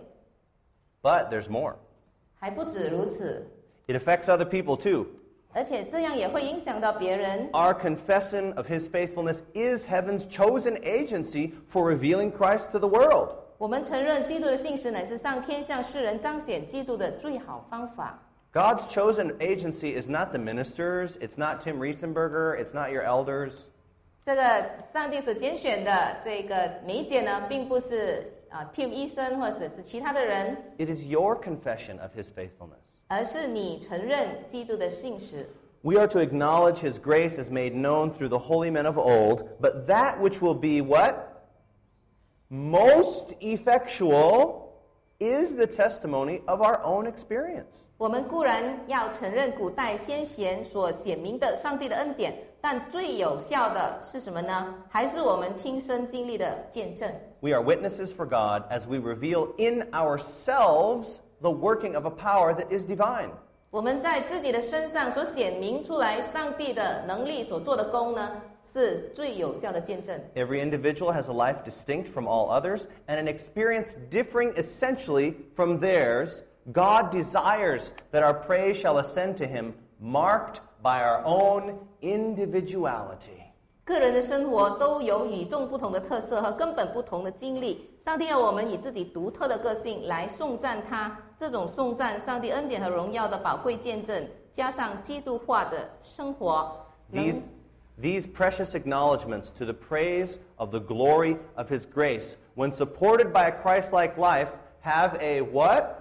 Speaker 1: But there's more.
Speaker 2: 还不止如此，
Speaker 1: It affects other people too.
Speaker 2: 而且这样也会影响到别人。
Speaker 1: Our confession of his faithfulness is heaven's chosen agency for revealing Christ to the world.
Speaker 2: 我们承认基督的信实乃是上天向世人彰显基督的最好方法。
Speaker 1: God's chosen agency is not the ministers, it's not Tim Riesenberger, it's not your elders.
Speaker 2: 这个上帝所拣选的这个媒介呢，并不是啊 Tim 医生或者是其他的人，
Speaker 1: It is your confession of his faithfulness.
Speaker 2: 而是你承认基督的信实。
Speaker 1: We are to acknowledge his grace is made known through the holy men of old, but that which will be what? Most effectual is the testimony of our own experience.
Speaker 2: 我们固然要承认古代先贤所显明的上帝的恩典，但最有效的是什么呢？还是我们亲身经历的见证。
Speaker 1: We are witnesses for God as we reveal in ourselves the working of a power that is divine.
Speaker 2: 我们在自己的身上所显明出来上帝的能力所做的功呢，是最有效的见证。
Speaker 1: Every individual has a life distinct from all others and an experience differing essentially from theirs. God desires that our praise shall ascend to him, marked by our own individuality.
Speaker 2: 个人的生活都有与众不同的特色和根本不同的经历。上帝要我们以自己独特的个性来颂赞他，这种颂赞上帝恩典和荣耀的宝贵见证，加上基督化的生活。
Speaker 1: These, these precious acknowledgments to the praise of the glory of his grace, when supported by a Christ-like life, have a what?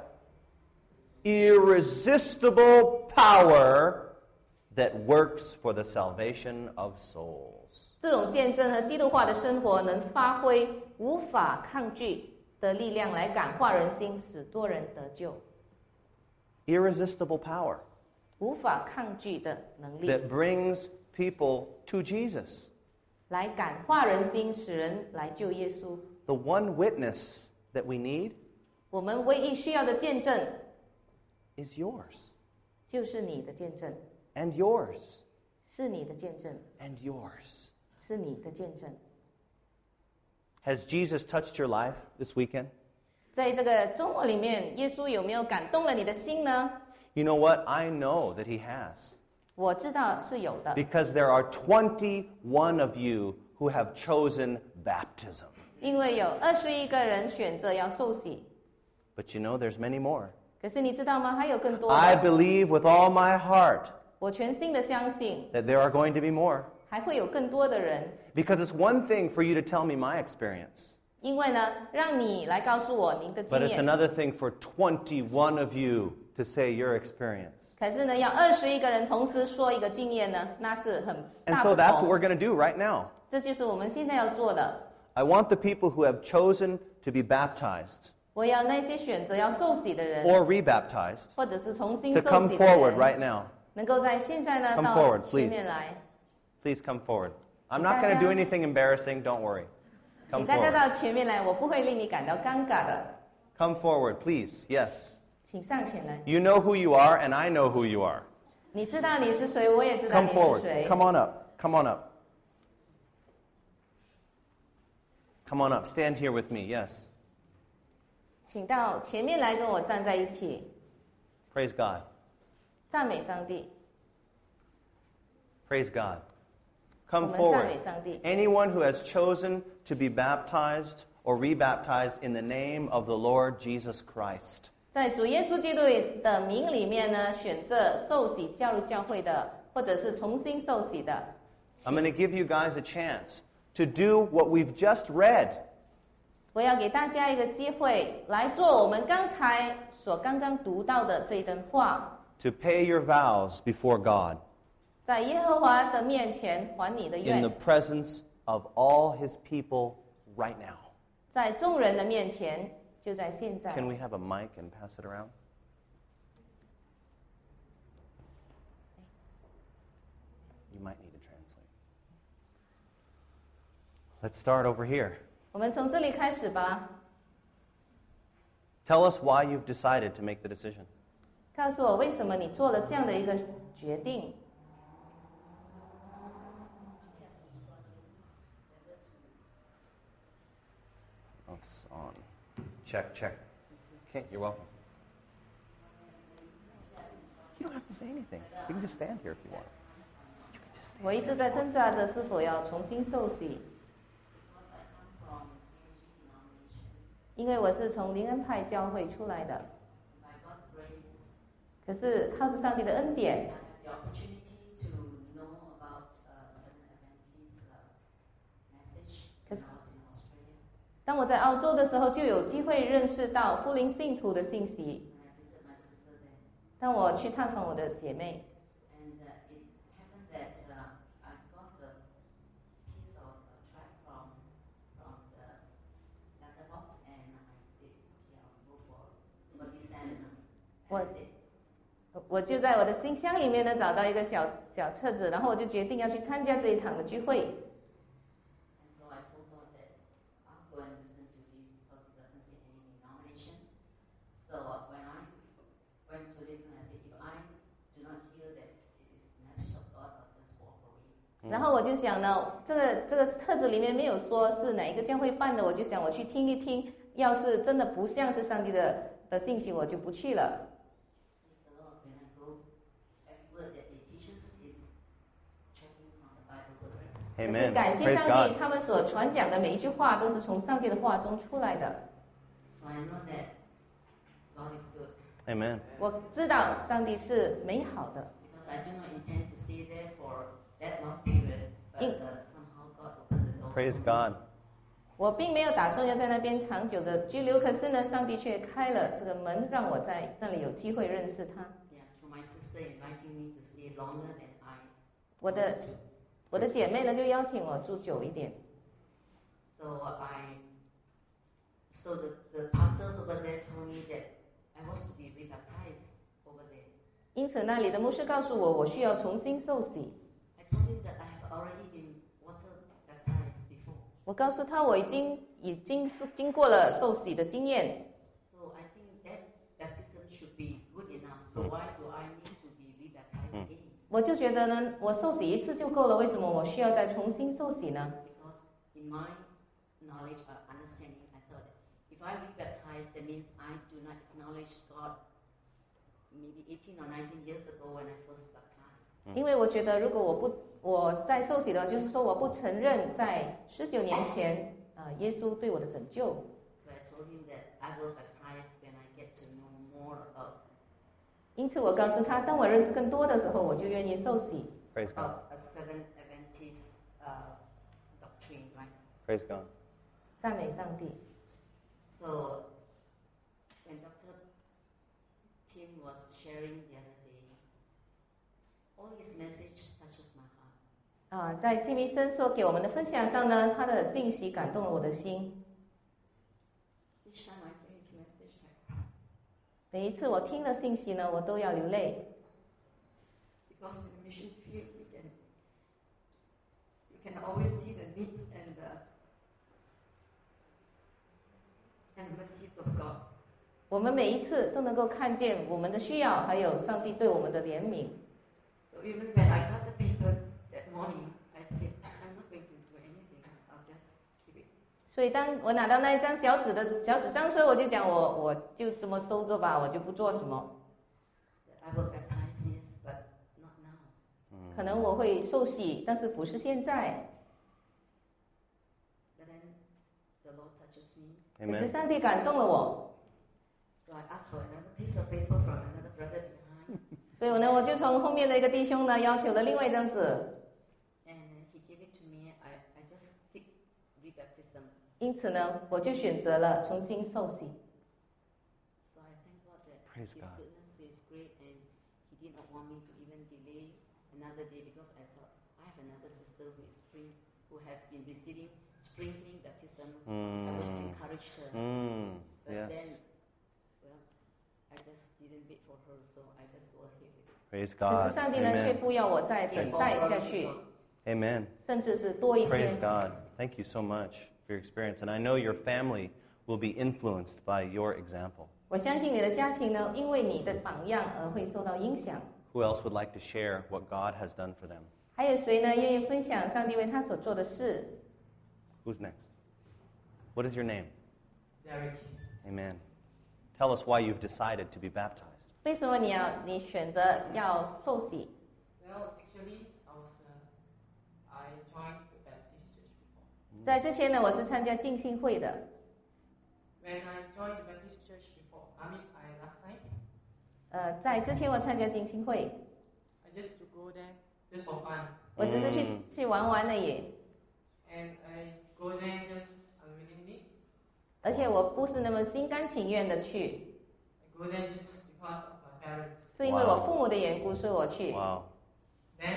Speaker 1: Irresistible power that works for the salvation of souls.
Speaker 2: 这种见证和基督化的生活能发挥无法抗拒的力量，来感化人心，使多人得救。
Speaker 1: Irresistible power
Speaker 2: 无法抗拒的能力，
Speaker 1: that brings people to Jesus.
Speaker 2: 来感化人心，使人来救耶稣。
Speaker 1: The one witness that we need
Speaker 2: 我们唯一需要的见证，
Speaker 1: is yours,
Speaker 2: 就是你的见证，
Speaker 1: and yours,
Speaker 2: 是你的见证，
Speaker 1: and yours.
Speaker 2: 是你的见证。
Speaker 1: Has Jesus touched your life this weekend?
Speaker 2: 在这个周末里面，耶稣有没有感动了你的心呢？
Speaker 1: You know what? I know that he has.
Speaker 2: 我知道是有的，
Speaker 1: Because there are twenty-one of you who have chosen baptism.
Speaker 2: 因为有二十一个人选择要受洗。
Speaker 1: But you know, there's many more.
Speaker 2: 可是你知道吗？还有更多
Speaker 1: I
Speaker 2: 的。
Speaker 1: believe with all my heart
Speaker 2: 我全心的相信，
Speaker 1: that there are going to be more.
Speaker 2: 还会有更多的人。
Speaker 1: Because it's one thing for you to tell me my experience,
Speaker 2: 因为呢，让你来告诉我您的经
Speaker 1: but it's
Speaker 2: 验。
Speaker 1: another thing for twenty-one of you to say your experience.
Speaker 2: 可是呢，要二十一个人同时说一个经验呢，那是很
Speaker 1: And
Speaker 2: 大
Speaker 1: so
Speaker 2: 不
Speaker 1: that's what we're
Speaker 2: 同。
Speaker 1: going to do right now.
Speaker 2: 这就是我们现在要做的。
Speaker 1: I want the people who have chosen to be baptized
Speaker 2: 我要那些选择要受洗的人，
Speaker 1: or rebaptized
Speaker 2: 或者是重新
Speaker 1: to
Speaker 2: 受
Speaker 1: come
Speaker 2: 洗的
Speaker 1: forward
Speaker 2: 人，
Speaker 1: right now.
Speaker 2: 能够在现在呢
Speaker 1: Come
Speaker 2: 到
Speaker 1: forward,
Speaker 2: 前
Speaker 1: please.
Speaker 2: 面来。
Speaker 1: Please come forward. I'm not going to do anything embarrassing, don't worry.
Speaker 2: 请
Speaker 1: Come
Speaker 2: 大家
Speaker 1: forward.
Speaker 2: 到前面来，我不会令你感到尴尬的。
Speaker 1: Come forward, please. Yes.
Speaker 2: 请上前来。
Speaker 1: You know who you are, and I know who you are.
Speaker 2: 你知道你是谁，我也知道
Speaker 1: Come
Speaker 2: 你是
Speaker 1: forward.
Speaker 2: 谁。
Speaker 1: Come on up. Come on up. Come on up. Stand here with me. Yes.
Speaker 2: 请到前面来跟我站在一起，
Speaker 1: Praise God.
Speaker 2: 赞美上帝。
Speaker 1: Praise God.
Speaker 2: 我
Speaker 1: Come
Speaker 2: 们赞
Speaker 1: forward.
Speaker 2: 美上帝。
Speaker 1: Anyone who has chosen to be baptized or rebaptized in the name of the Lord Jesus Christ.
Speaker 2: 在主耶稣基督的名里面呢，选择受洗加入教会的，或者是重新受洗的。
Speaker 1: I'm going to give you guys a chance to do what we've just read.
Speaker 2: 我要给大家一个机会来做我们刚才所刚刚读到的这一段话，
Speaker 1: To pay your vows before God
Speaker 2: 在耶和华的面前还你的
Speaker 1: in
Speaker 2: 愿
Speaker 1: the，presence of all his people right now.
Speaker 2: 在众人的面前，就在现在。
Speaker 1: Can we have a mic and pass it around? You might need to translate. Let's start over here.
Speaker 2: 我们从这里开始吧，
Speaker 1: Tell us why you've decided to make the decision.
Speaker 2: 告诉我为什么你做了这样的一个决定。
Speaker 1: Oh, it's on. Check, check. Okay, you're welcome. You don't have to say anything. You can just stand here if you want. You can just stand.
Speaker 2: 我一直在挣扎着是否要重新受洗，因为我是从灵恩派教会出来的。 可是靠着上帝的恩典，
Speaker 3: I had the opportunity to know about uh, Seventh Adventist uh, message when I was in Australia.
Speaker 2: 当我在澳洲的时候，就有机会认识到福临信徒的信息。
Speaker 3: When I visited my sister there,
Speaker 2: 当我去探访我的姐妹，
Speaker 3: and uh, it happened that uh, I got a piece of a track from from the letterbox, and I said, okay, I'll go for for this seminar. And I
Speaker 2: What?
Speaker 3: said,
Speaker 2: 我就在我的信箱里面呢找到一个小小册子，然后我就决定要去参加这一堂的聚会。
Speaker 3: and so I told God that I'll go and listen to this because it doesn't say any denomination. So uh, when I went to listen, I said, if I do not hear that it is the message of God, I'll just walk away.
Speaker 2: 然后我就想呢，这个这个册子里面没有说是哪一个教会办的，我就想我去听一听，要是真的不像是上帝的的信息，我就不去了。
Speaker 3: Praise the Lord. When I go, every word that they teach us is checking from the Bible verses.
Speaker 2: 可是
Speaker 1: Amen.
Speaker 2: 感谢
Speaker 1: Praise
Speaker 2: 上帝，
Speaker 1: God.
Speaker 2: 他们所传讲的每一句话都是从上帝的话中出来的。
Speaker 3: So I know that God is good
Speaker 1: Amen.
Speaker 2: 我知道上帝是美好的，
Speaker 3: because I do not intend to stay there for that long period, but
Speaker 2: Yes.
Speaker 3: uh, somehow God opened the door.
Speaker 1: Praise
Speaker 3: for me.
Speaker 1: God.
Speaker 2: 我并没有打算要在那边长久的居留，可是呢，上帝却开了这个门，让我在这里有机会认识他。
Speaker 3: Yeah, through my sister inviting me to stay longer than I
Speaker 2: 我的
Speaker 3: wanted to.
Speaker 2: 我的姐妹呢就邀请我住久一点，
Speaker 3: So I, so the, the pastors over there told me that I was to be rebaptized over there.
Speaker 2: 因此那里的牧师告诉我，我需要重新受洗。
Speaker 3: I told him that I have already been water baptized before.
Speaker 2: 我告诉他，我已经已经是经过了受洗的经验，
Speaker 3: So I think that baptism should be good enough. So why do I need to be rebaptized again?
Speaker 2: 我就觉得呢，我受洗一次就够了，为什么我需要再重新受洗呢？
Speaker 3: Because in my knowledge or understanding, I thought that if I rebaptize, that means I do not acknowledge God maybe eighteen or nineteen years ago when I first baptized.
Speaker 2: 因为我觉得，如果我不我在受洗的话，就是说我不承认在十九年前啊、呃耶稣对我的拯救。
Speaker 3: So I told him that I will baptize when I get to know more about
Speaker 2: 因此，我告诉他，当我认识更多的时候，我就愿意受洗。
Speaker 1: Praise God.
Speaker 3: about a Seventh Adventist uh, doctrine, right?
Speaker 1: Praise God.
Speaker 2: 赞美上帝。
Speaker 3: So when Doctor Tim was sharing the other day, all his message touches my heart.
Speaker 2: 啊、在蒂米森所给我们的分享上呢，他的信息感动了我的心。
Speaker 3: Each time I hear his message, I cry.
Speaker 2: 每一次我听了信息呢，我都要流泪，
Speaker 3: Because in the mission field, you can, you can always see the needs and the, and the mercy of God.
Speaker 2: 我们每一次都能够看见我们的需要，还有上帝对我们的怜悯。
Speaker 3: So even when I got the paper that morning, I said, I'm not going to do anything. I'll just keep it.
Speaker 2: 所以当我拿到那一张小纸的小纸张，所以我就讲我我就这么收着吧，我就不做什么。
Speaker 3: That I will baptize, yes, but not now.
Speaker 2: 可能我会受洗，但是不是现在。
Speaker 3: But then the Lord touches me.
Speaker 2: 可是
Speaker 1: Amen.
Speaker 2: 上帝感动了我，
Speaker 3: So I asked for another piece of paper from another brother behind.
Speaker 2: 所以呢，我就从后面的一个弟兄呢要求了另外一张纸，
Speaker 3: And he gave it to me. I, I just tick rebaptism.
Speaker 2: 因此呢，我就选择了重新受洗。
Speaker 3: So I thank God that
Speaker 1: Praise
Speaker 3: his
Speaker 1: God.
Speaker 3: goodness is great and he did not want me to even delay another day because I thought I have another sister who is spring, who has been receiving sprinkling baptism. I would
Speaker 1: Mm.
Speaker 3: encourage her.
Speaker 1: Mm.
Speaker 3: But
Speaker 1: Yes.
Speaker 3: then, well, I just didn't wait for her, so I just go ahead with it.
Speaker 1: Praise
Speaker 2: 可
Speaker 1: God.
Speaker 2: 是上帝呢，却
Speaker 1: Amen.
Speaker 2: 不要我再等待下去，
Speaker 1: Amen.
Speaker 2: 甚至是多一
Speaker 1: Praise
Speaker 2: 天。
Speaker 1: God. Thank you so much for your experience. And I know your family will be influenced by your example.
Speaker 2: 我相信你的家庭呢，因为你的榜样而会受到影响。
Speaker 1: Who else would like to share what God has done for them?
Speaker 2: 还有谁呢，愿意分享上帝为他所做的事？
Speaker 1: Who's next? What is your name?
Speaker 4: Derek.
Speaker 1: Amen. Tell us why you've decided to be baptized.
Speaker 2: 为什么你要你选择要受洗？
Speaker 4: Well, actually, I was uh, I joined the Baptist church before.
Speaker 2: 在之前呢，我是参加浸信会的。
Speaker 4: When I joined the Baptist church before, I mean, I last time,
Speaker 2: 呃，在之前我参加敬亲会，
Speaker 4: I just to go there just for fun.
Speaker 2: 我只是去、
Speaker 1: 嗯
Speaker 2: 去玩玩而已，
Speaker 4: And I go there just unwillingly.
Speaker 2: 而且我不是那么心甘情愿的去，
Speaker 4: I go there just because of my parents.
Speaker 2: 是因为我父母的缘故，所以我去。
Speaker 1: Wow.
Speaker 4: Then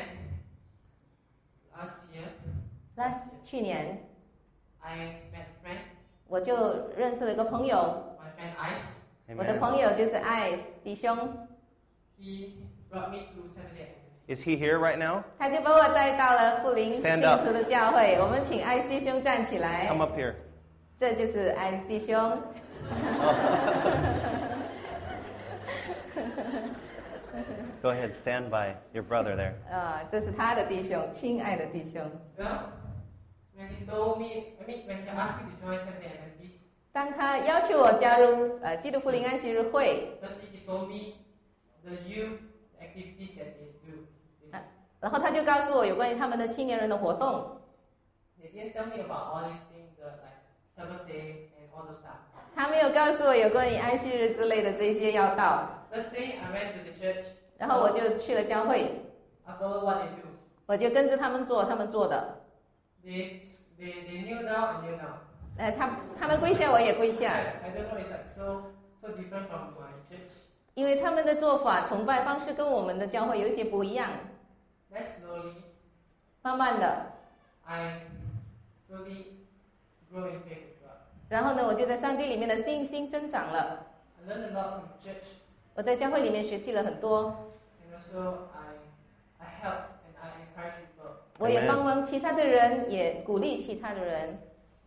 Speaker 4: last year,
Speaker 2: 那去年
Speaker 4: I met a friend,
Speaker 2: 我就认识了一个朋友，
Speaker 4: my friend Ice.
Speaker 2: 我的
Speaker 1: Amen.
Speaker 2: 朋友就是艾斯弟兄，
Speaker 4: He brought me to Saturday.
Speaker 1: Is he here right now?
Speaker 2: 他就把我带到了富林信
Speaker 1: Stand up.
Speaker 2: 徒的教会。我们请艾斯弟兄站起来，
Speaker 1: Come up here.
Speaker 2: 这就是艾斯弟兄。
Speaker 1: Go ahead, stand by your brother there.
Speaker 2: 啊、这是他的弟兄，亲爱的弟兄。
Speaker 4: Well, when he told me, I mean, when he asked me to join Saturday Adventist,
Speaker 2: 当他要求我加入呃基督福临安息日会，
Speaker 4: firstly he told me the youth activities that they do. They,
Speaker 2: 然后他就告诉我有关于他们的青年人的活动。
Speaker 4: they didn't tell me about all these things, the like Sabbath day and all those stuff.
Speaker 2: 他没有告诉我有关于安息日之类的这些要道，
Speaker 4: First day I went to the church.
Speaker 2: 然后我就去了教会，
Speaker 4: I followed what they do.
Speaker 2: 我就跟着他们做他们做的。
Speaker 4: They they they kneel down, I kneel down.
Speaker 2: 呃，他他们跪下，我也跪
Speaker 4: I,
Speaker 2: 下，
Speaker 4: I don't know, it's like so so different from my church.
Speaker 2: 因为他们的做法、崇拜方式跟我们的教会有一些不一样。
Speaker 4: Then slowly
Speaker 2: 慢慢的，
Speaker 4: I slowly grow in faith with God.
Speaker 2: 然后呢，我就在上帝里面的信心增长了。
Speaker 4: I learned a lot from church,
Speaker 2: 我在教会里面学习了很多，
Speaker 4: and also I I help and I encourage people.
Speaker 2: 我也
Speaker 1: Amen
Speaker 2: 帮忙其他的人，也鼓励其他的人。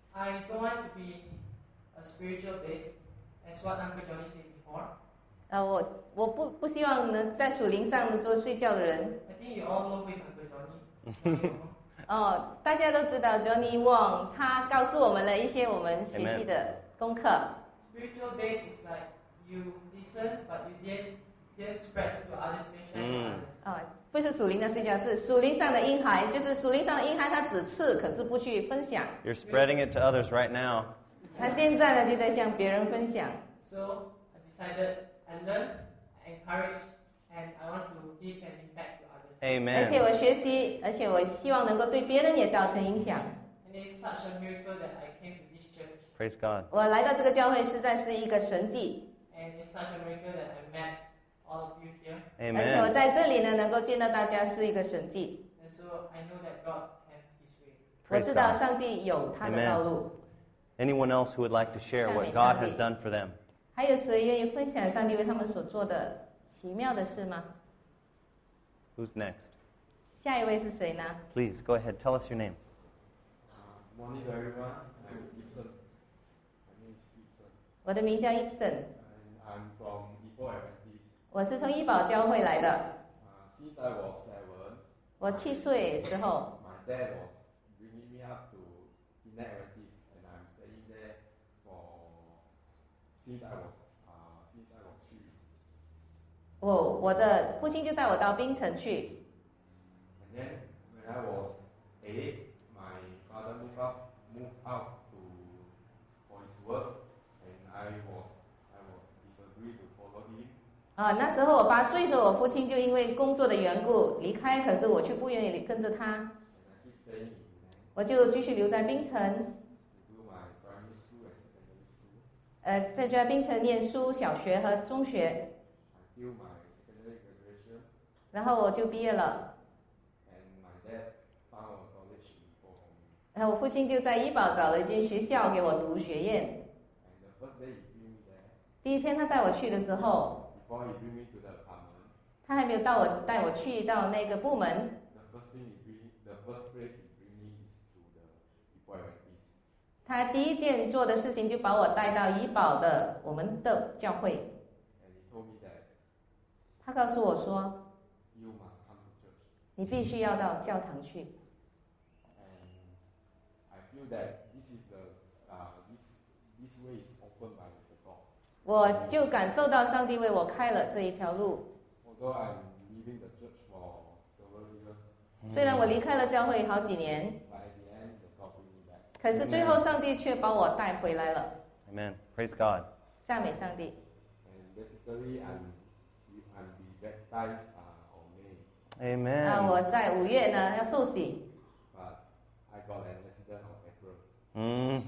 Speaker 4: I don't want to be a spiritual babe, as what Uncle Johnny said before.
Speaker 2: 呃，我我不不希望呢在属灵上呢做睡觉的人。
Speaker 4: I think you all know who is Uncle Johnny. Johnny Wong.
Speaker 2: 哦，大家都知道 Johnny Wong，他告诉我们了一些我们学习的功课。
Speaker 4: Spiritual babe is like you listen, but you didn't didn't spread to others, didn't share to
Speaker 1: Mm.
Speaker 4: others.
Speaker 2: 哦，不是属灵的睡觉，是属灵上的婴孩，就是属灵上的婴孩，他只吃，可是不去分享。
Speaker 1: You're spreading it to others right now.
Speaker 2: 他现在呢就在向别人分享。
Speaker 4: So I decided I learn, I encourage, and I want to give an impact to others.
Speaker 2: 而且
Speaker 1: Amen.
Speaker 2: 我学习，而且我希望能够对别人也造成影响。
Speaker 4: And it's such a miracle that I came to this church,
Speaker 1: Praise God.
Speaker 2: 我来到这个教会，实在是一个神迹，
Speaker 4: and it's such a miracle that I met all of you here.
Speaker 2: 而且我
Speaker 1: Amen.
Speaker 2: 在这里呢能够见到大家是一个神迹。
Speaker 4: And so I know that God has His way.
Speaker 2: 我
Speaker 1: Praise
Speaker 2: 知道
Speaker 1: God.
Speaker 2: 上帝有他的道路。
Speaker 1: Anyone else who would like to share what God has done for them?
Speaker 2: 还有谁愿意分享上帝为他们所做的奇妙的事吗？
Speaker 1: Who's next?
Speaker 2: 下一位是谁呢？
Speaker 1: Please go ahead. Tell us your name.
Speaker 5: Uh, morning everyone, I'm Gibson. My name is Gibson.
Speaker 2: 我的名叫 Ibsen，
Speaker 5: And I'm from Ipoh Adventist.
Speaker 2: 我是从医保教会来的。
Speaker 5: Uh, since I was seven,
Speaker 2: 我七岁时候，
Speaker 5: my dad was bringing me up to Inet Adventist, and I'm staying there for since I was uh, since I was three.
Speaker 2: 我我的父亲就带我到槟城去。
Speaker 5: And then when I was eight, my father moved up moved out to for his work, and I was I was disagree to follow him.
Speaker 2: 啊，那时候我八岁的时候，我父亲就因为工作的缘故离开，可是我却不愿意跟着他，
Speaker 5: And I keep staying in Penang
Speaker 2: 我就继续留在槟城，
Speaker 5: to do my primary school and secondary school
Speaker 2: 呃，在在槟城念书，小学和中学，
Speaker 5: until my secondary graduation.
Speaker 2: 然后我就毕业了。
Speaker 5: And my dad found a college in Ipoh for me.
Speaker 2: 然后我父亲就在医保找了一间学校给我读学院。
Speaker 5: And the first day he bring me there,
Speaker 2: 第一天他带我去的时候，
Speaker 5: before he bring me to the apartment,
Speaker 2: 他还没有到我带我去到那个部门，
Speaker 5: the first thing he bring, the first place he bring me is to the Ipoh Adventist.
Speaker 2: 他第一件做的事情就把我带到医保的我们的教会。
Speaker 5: And he told me that
Speaker 2: 他告诉我说，
Speaker 5: you must come to church.
Speaker 2: 你必须要到教堂去。
Speaker 5: And I feel that this is the uh, this this way is opened by the God.
Speaker 2: 我就感受到上帝为我开了这一条路。
Speaker 5: Although I'm leaving the church for several years,
Speaker 2: 虽然我离开了教会好几年，
Speaker 5: but at the end the God bring me back.
Speaker 2: 可是最后上帝却把我带回来了。
Speaker 1: Amen. Praise God.
Speaker 2: 赞美上帝。
Speaker 5: And basically I'm you can be baptized uh, on May,
Speaker 2: 啊，
Speaker 1: Amen.
Speaker 2: 我在五月呢要受洗，
Speaker 5: but I got an accident on April.
Speaker 1: Mm.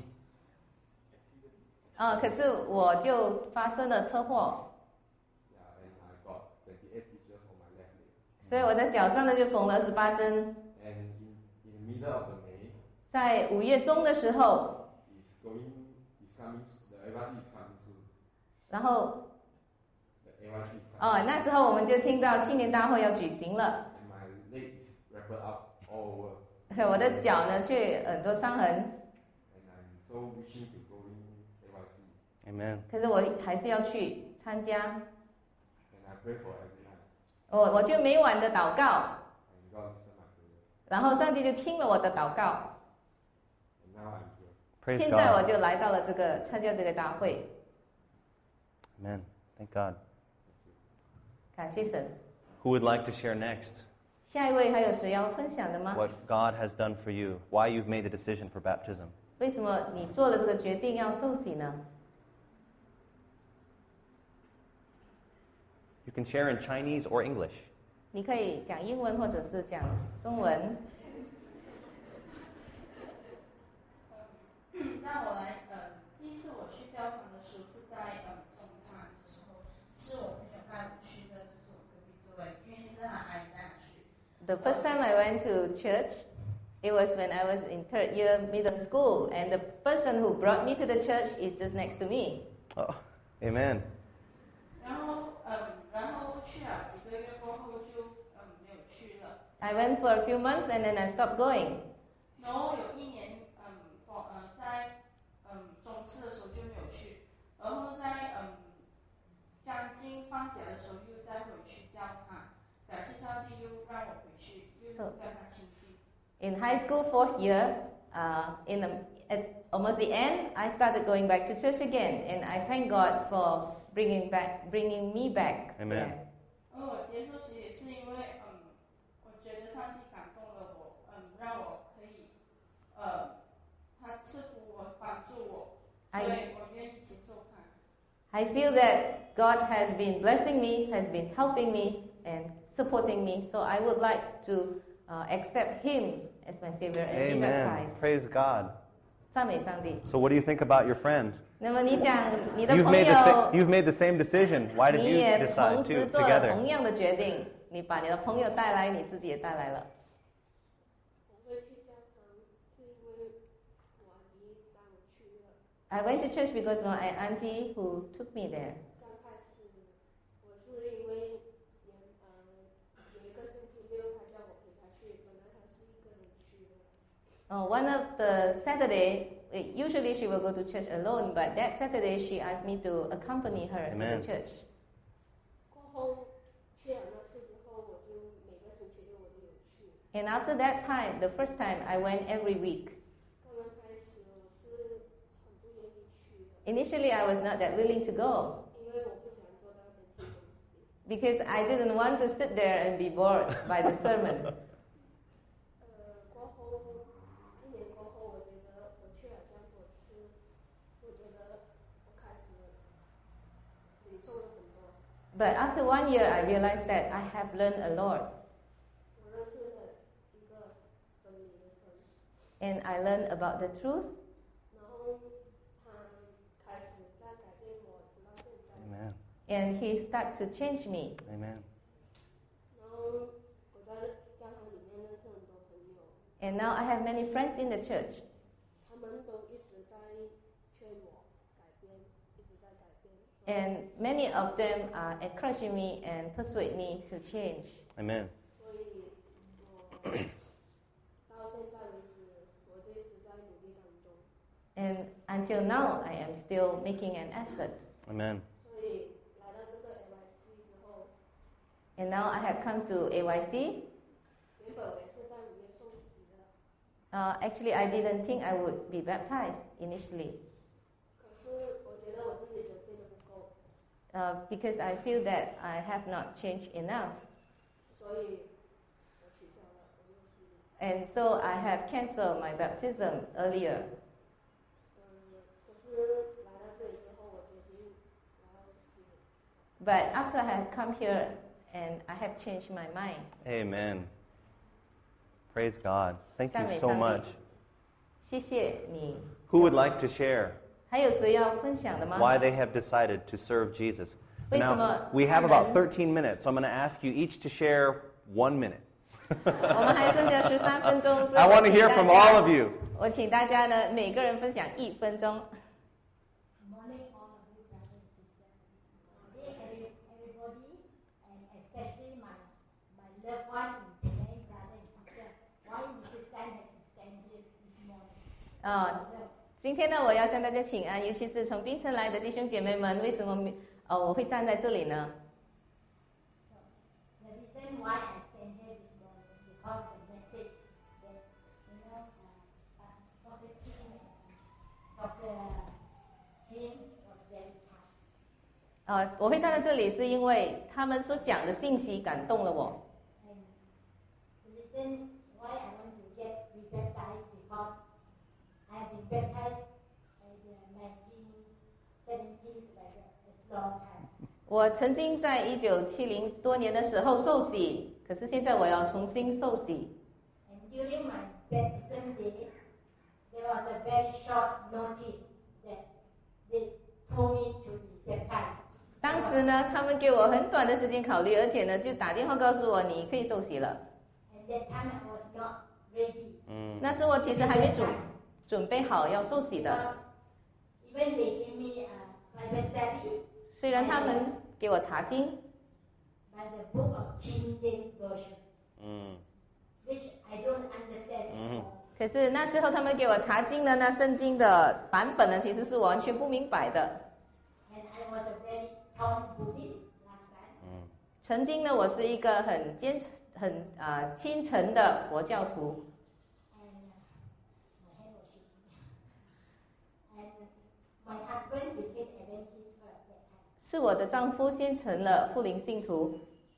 Speaker 2: 啊，可是我就发生了车祸，
Speaker 5: Yeah, and I got twenty-eight stitches on my left leg.
Speaker 2: 所以我在脚上呢就缝了二十八针。
Speaker 5: And in, in the middle of the May,
Speaker 2: 在五月中的时候，
Speaker 5: it's going, it's coming, the A Y C is coming soon.
Speaker 2: 然后
Speaker 5: The A Y C is coming
Speaker 2: 哦，
Speaker 5: soon.
Speaker 2: 那时候我们就听到青年大会要举行了，
Speaker 5: And my leg is wrapped up all over.
Speaker 2: 我的脚呢却很多伤痕，
Speaker 5: And I'm so wishing to go in A Y C.
Speaker 1: Amen.
Speaker 2: 可是我还是要去参加，
Speaker 5: And I pray for every night.
Speaker 2: 我我就每晚的祷告，
Speaker 5: And God listened my prayers.
Speaker 2: 然后上帝就听了我的祷告，
Speaker 5: And now I'm here.
Speaker 1: Praise
Speaker 2: 现在我
Speaker 1: God.
Speaker 2: 就来到了这个参加这个大会，
Speaker 1: Amen. Thank God.
Speaker 2: 感谢神。
Speaker 1: Who would like to share next
Speaker 2: 下一位还有谁要分享的吗？
Speaker 1: what God has done for you? Why you've made the decision for baptism?
Speaker 2: 为什么你做了这个决定要受洗呢？
Speaker 1: You can share in Chinese or English.
Speaker 2: 你可以讲英文或者是讲中文。
Speaker 6: 那我来，呃，第一次我去教堂的时候是在呃中山的时候，是我朋友带我去的，就是我隔壁这位，因为是他阿姨带我去。
Speaker 2: The first time I went to church, it was when I was in third year middle school, and the person who brought me to the church is just next to me.
Speaker 1: Oh, amen.
Speaker 6: 然后，嗯，然后去了几个月过后就，嗯，没有去了。
Speaker 2: I went for a few months and then I stopped going.
Speaker 6: 然后有一年，嗯，放，呃，在，嗯，中四的时候就没有去，然后在，嗯，将近放假的时候又再回去教堂，感谢上帝又让我回去，又跟他亲近。
Speaker 2: In high school, fourth year, uh, in the, at almost the end, I started going back to church again, and I thank God for bringing back, bringing me back.
Speaker 1: Amen.
Speaker 2: there.
Speaker 6: 而我接受其实也是因为，嗯，我觉得上帝感动了我，嗯，让我可以，呃，他赐福我，帮助我，所以我愿意接受他。
Speaker 2: I feel that God has been blessing me, has been helping me, and supporting me. So I would like to uh, accept Him as my Savior and be
Speaker 1: Amen.
Speaker 2: baptized.
Speaker 1: Praise God.
Speaker 2: 赞美上帝。
Speaker 1: So what do you think about your friend?
Speaker 2: 那么你想，你的
Speaker 1: You've
Speaker 2: 朋
Speaker 1: made the sa-
Speaker 2: 友，
Speaker 1: you've made the same decision. Why did
Speaker 2: 你
Speaker 1: you
Speaker 2: 也
Speaker 1: decide
Speaker 2: 同时
Speaker 1: to
Speaker 2: 做了
Speaker 1: together?
Speaker 2: 同样的决定，你把你的朋友带来，你自己也带来了。
Speaker 7: 我会去教堂，是因为我阿姨带我去的。
Speaker 2: I went to church because my auntie who took me there.
Speaker 7: 刚开始我是因为有呃有一个星期六，他叫我陪他去，本来他是一个人去的。
Speaker 2: Oh, one of the Saturday, usually she will go to church alone, but that Saturday she asked me to accompany her to
Speaker 1: Amen.
Speaker 2: the church.
Speaker 7: 过后去了那次之后，我就每个星期六我都有去。
Speaker 2: And after that time, the first time, I went every week.
Speaker 7: 刚刚开始我是很不愿意去的，
Speaker 2: Initially, I was not that willing to go
Speaker 7: 因为我不想坐到那边听东西。
Speaker 2: because I didn't want to sit there and be bored by the sermon.
Speaker 7: 呃，过后一年过后，我觉得我去了这样多次，我觉得我开始领受了很多。
Speaker 2: But after one year, I realized that I have learned a lot,
Speaker 7: 我认识了一个真理的神，
Speaker 2: and I learned about the truth,
Speaker 7: 然后他开始在改变我，直到现在。
Speaker 1: Amen.
Speaker 2: and He started to change me.
Speaker 1: Amen.
Speaker 7: 然后我在教堂里面认识很多朋友，
Speaker 2: And now I have many friends in the church,
Speaker 7: 他们都一直在劝我改变，一直在改变。
Speaker 2: and many of them are encouraging me and persuade me to change.
Speaker 1: Amen.
Speaker 7: 所以我到现在为止，我都一直在努力当中。
Speaker 2: And until now, I am still making an effort.
Speaker 1: Amen.
Speaker 7: 所以来到这个 A Y C 之后，
Speaker 2: And now I have come to A Y C.
Speaker 7: 原本我也是在五月受洗的，
Speaker 2: Uh, actually, I didn't think I would be baptized initially
Speaker 7: 可是我觉得我自己准备的不够，
Speaker 2: uh, because I feel that I have not changed enough.
Speaker 7: 所以我取消了，我又是
Speaker 2: And so I have canceled my baptism earlier.
Speaker 7: 嗯，可是来到这里之后，我决定我要是
Speaker 2: But after I have come here and I have changed my mind.
Speaker 1: Amen. Praise God. Thank you
Speaker 2: 赞美
Speaker 1: so
Speaker 2: 上帝。
Speaker 1: much.
Speaker 2: 谢谢你。
Speaker 1: Who would like to share
Speaker 2: 还有谁要分享的吗？
Speaker 1: why they have decided to serve Jesus?
Speaker 2: 为什么
Speaker 1: Now, we have
Speaker 2: 他们
Speaker 1: about thirteen minutes, so I'm going to ask you each to share one minute.
Speaker 2: 我们还剩下十三分钟，所以
Speaker 1: I
Speaker 2: 我
Speaker 1: want to
Speaker 2: 请
Speaker 1: hear
Speaker 2: 大
Speaker 1: from
Speaker 2: 家
Speaker 1: all of you.
Speaker 2: 我请大家呢，每个人分享一分钟。
Speaker 8: Morning, all of you, brothers and sisters. Today, every- everybody, and especially my my loved one in Penang, brother and sister, why Missus Tan had to stand here this morning?
Speaker 2: 啊、
Speaker 8: So,
Speaker 2: 今天呢，我要向大家请安，尤其是从槟城来的弟兄姐妹们，为什么呃我会站在这里呢？
Speaker 8: so the reason why I stand here this morning is because the message that you know, uh, Doctor Tim and Doctor Tim was very touched.
Speaker 2: 呃，我会站在这里是因为他们所讲的信息感动了我。
Speaker 8: And the reason why I want to get rebaptized because I have been baptized in the nineteen seventies, like a, a long time.
Speaker 2: 我曾经在一九七零多年的时候受洗，可是现在我要重新受洗。
Speaker 8: And during my baptism day, there was a very short notice that they told me to be baptized.
Speaker 2: 当时呢，他们给我很短的时间考虑，而且呢，就打电话告诉我你可以受洗了。
Speaker 8: And that time I was not ready.
Speaker 2: 那时我其实还没准准备好要受洗的，
Speaker 8: Because even they gave me a Bible study
Speaker 2: 虽然他们给我查经，
Speaker 8: by the book of King James Version,
Speaker 1: Mm.
Speaker 8: which I don't understand at all.
Speaker 2: 可是那时候他们给我查经呢，那圣经的版本呢，其实是我完全不明白的。
Speaker 8: And I was a very town Buddhist last time.
Speaker 2: 曾经呢，我是一个很坚很啊、呃虔诚的佛教徒。
Speaker 8: And uh, my hand was shaking. And my husband became Adventist first that time.
Speaker 2: 是我的丈夫先成了富林信徒，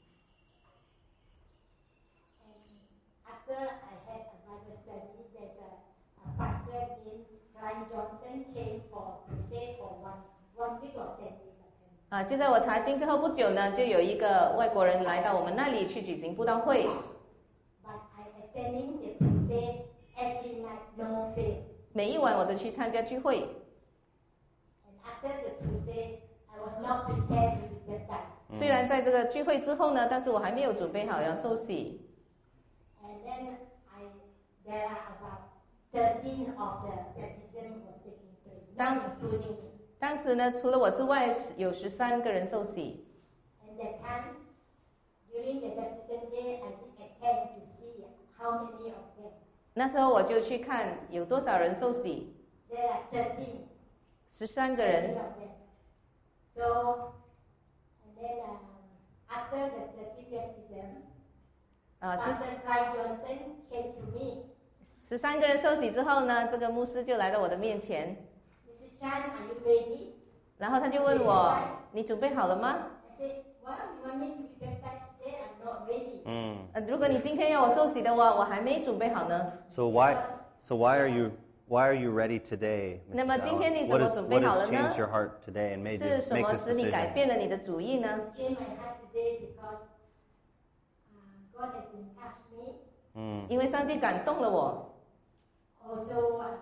Speaker 8: And after I had a Bible study, there's a, a pastor James Klein Johnson came for crusade for one one week or ten days. I think.
Speaker 2: 啊，就在我查经之后不久呢，就有一个外国人来到我们那里去举行布道会。
Speaker 8: But I attending the crusade every night, no fail.
Speaker 2: 每一晚我都去参加聚会。
Speaker 8: And after the crusade, I was not prepared to be baptized.
Speaker 2: 虽然在这个聚会之后呢，但是我还没有准备好要受洗。
Speaker 8: And then I, there are about thirteen of the baptism was taking place, not
Speaker 2: Thanks.
Speaker 8: including me.
Speaker 2: 当时呢，除了我之外，有十三个人受洗。
Speaker 8: And that time, during the baptism day, I did attend to see how many of them.
Speaker 2: 那时候我就去看有多少人受洗，
Speaker 8: There are thirteen,
Speaker 2: 十三个
Speaker 8: thirteen
Speaker 2: 人。
Speaker 8: of them. So, and then um, after the thirteen baptism,
Speaker 2: 啊，十
Speaker 8: Pastor Clyde Johnson came to me.
Speaker 2: 十三个人受洗之后呢，这个牧师就来到我的面前，
Speaker 8: Missus Chan, are you ready?
Speaker 2: 然后他就问我：“你准备好了吗
Speaker 8: I said, well, you want me to be baptized today? I'm not ready.
Speaker 1: Mm.？”
Speaker 2: 呃，如果你今天要我受洗的话，我还没准备好呢。
Speaker 1: So why? So why are you? Why are you ready today?
Speaker 2: 那么
Speaker 1: Missus
Speaker 2: 今天
Speaker 1: Alice?
Speaker 2: 你怎
Speaker 1: What
Speaker 2: 么
Speaker 1: has
Speaker 2: 准
Speaker 1: what
Speaker 2: 备好了
Speaker 1: has
Speaker 2: 呢
Speaker 1: changed your heart today and made
Speaker 2: 是
Speaker 1: you
Speaker 2: 什
Speaker 1: make
Speaker 2: 么
Speaker 1: this
Speaker 2: 使你改
Speaker 1: decision?
Speaker 2: 变了你的主意呢？
Speaker 8: Change my heart today because uh, God has been touched me.
Speaker 1: Mm.
Speaker 2: 因为上帝感动了我。
Speaker 8: Also, um,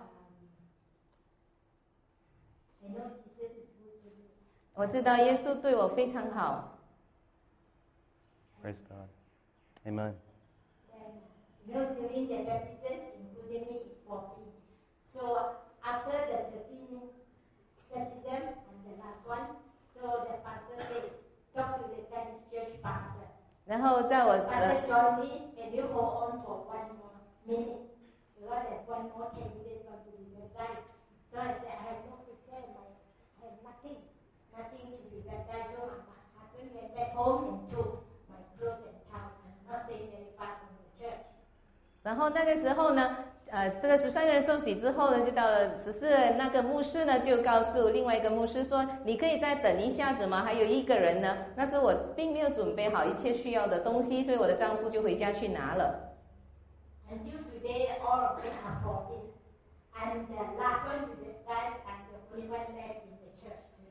Speaker 8: I know Jesus is good to me.
Speaker 2: 我知道耶稣对我非常好。
Speaker 1: Praise God. Amen.
Speaker 8: And you know, during the baptism, including me, is fourteen. So after the thirteen baptism and the last one, so the pastor said, talk to the Chinese church pastor.
Speaker 2: 然后在我呃
Speaker 8: Pastor John Lee, can you hold on for one more minute? Because there's one more candidate want to be baptized. So I said, I have not prepared my, I have nothing, nothing to be baptized. So my husband went back home and took my clothes and towels. I'm not staying very far from the church.
Speaker 2: 然后那个时候呢，呃，这个十三个人受洗之后呢，就到了十四人，那个牧师呢就告诉另外一个牧师说：“你可以再等一下子吗？还有一个人呢。”那时我并没有准备好一切需要的东西，所以我的丈夫就回家去拿了。
Speaker 8: Until today, all of them are fourteen. I'm the last one to be baptized. I'm the only one left in the church today.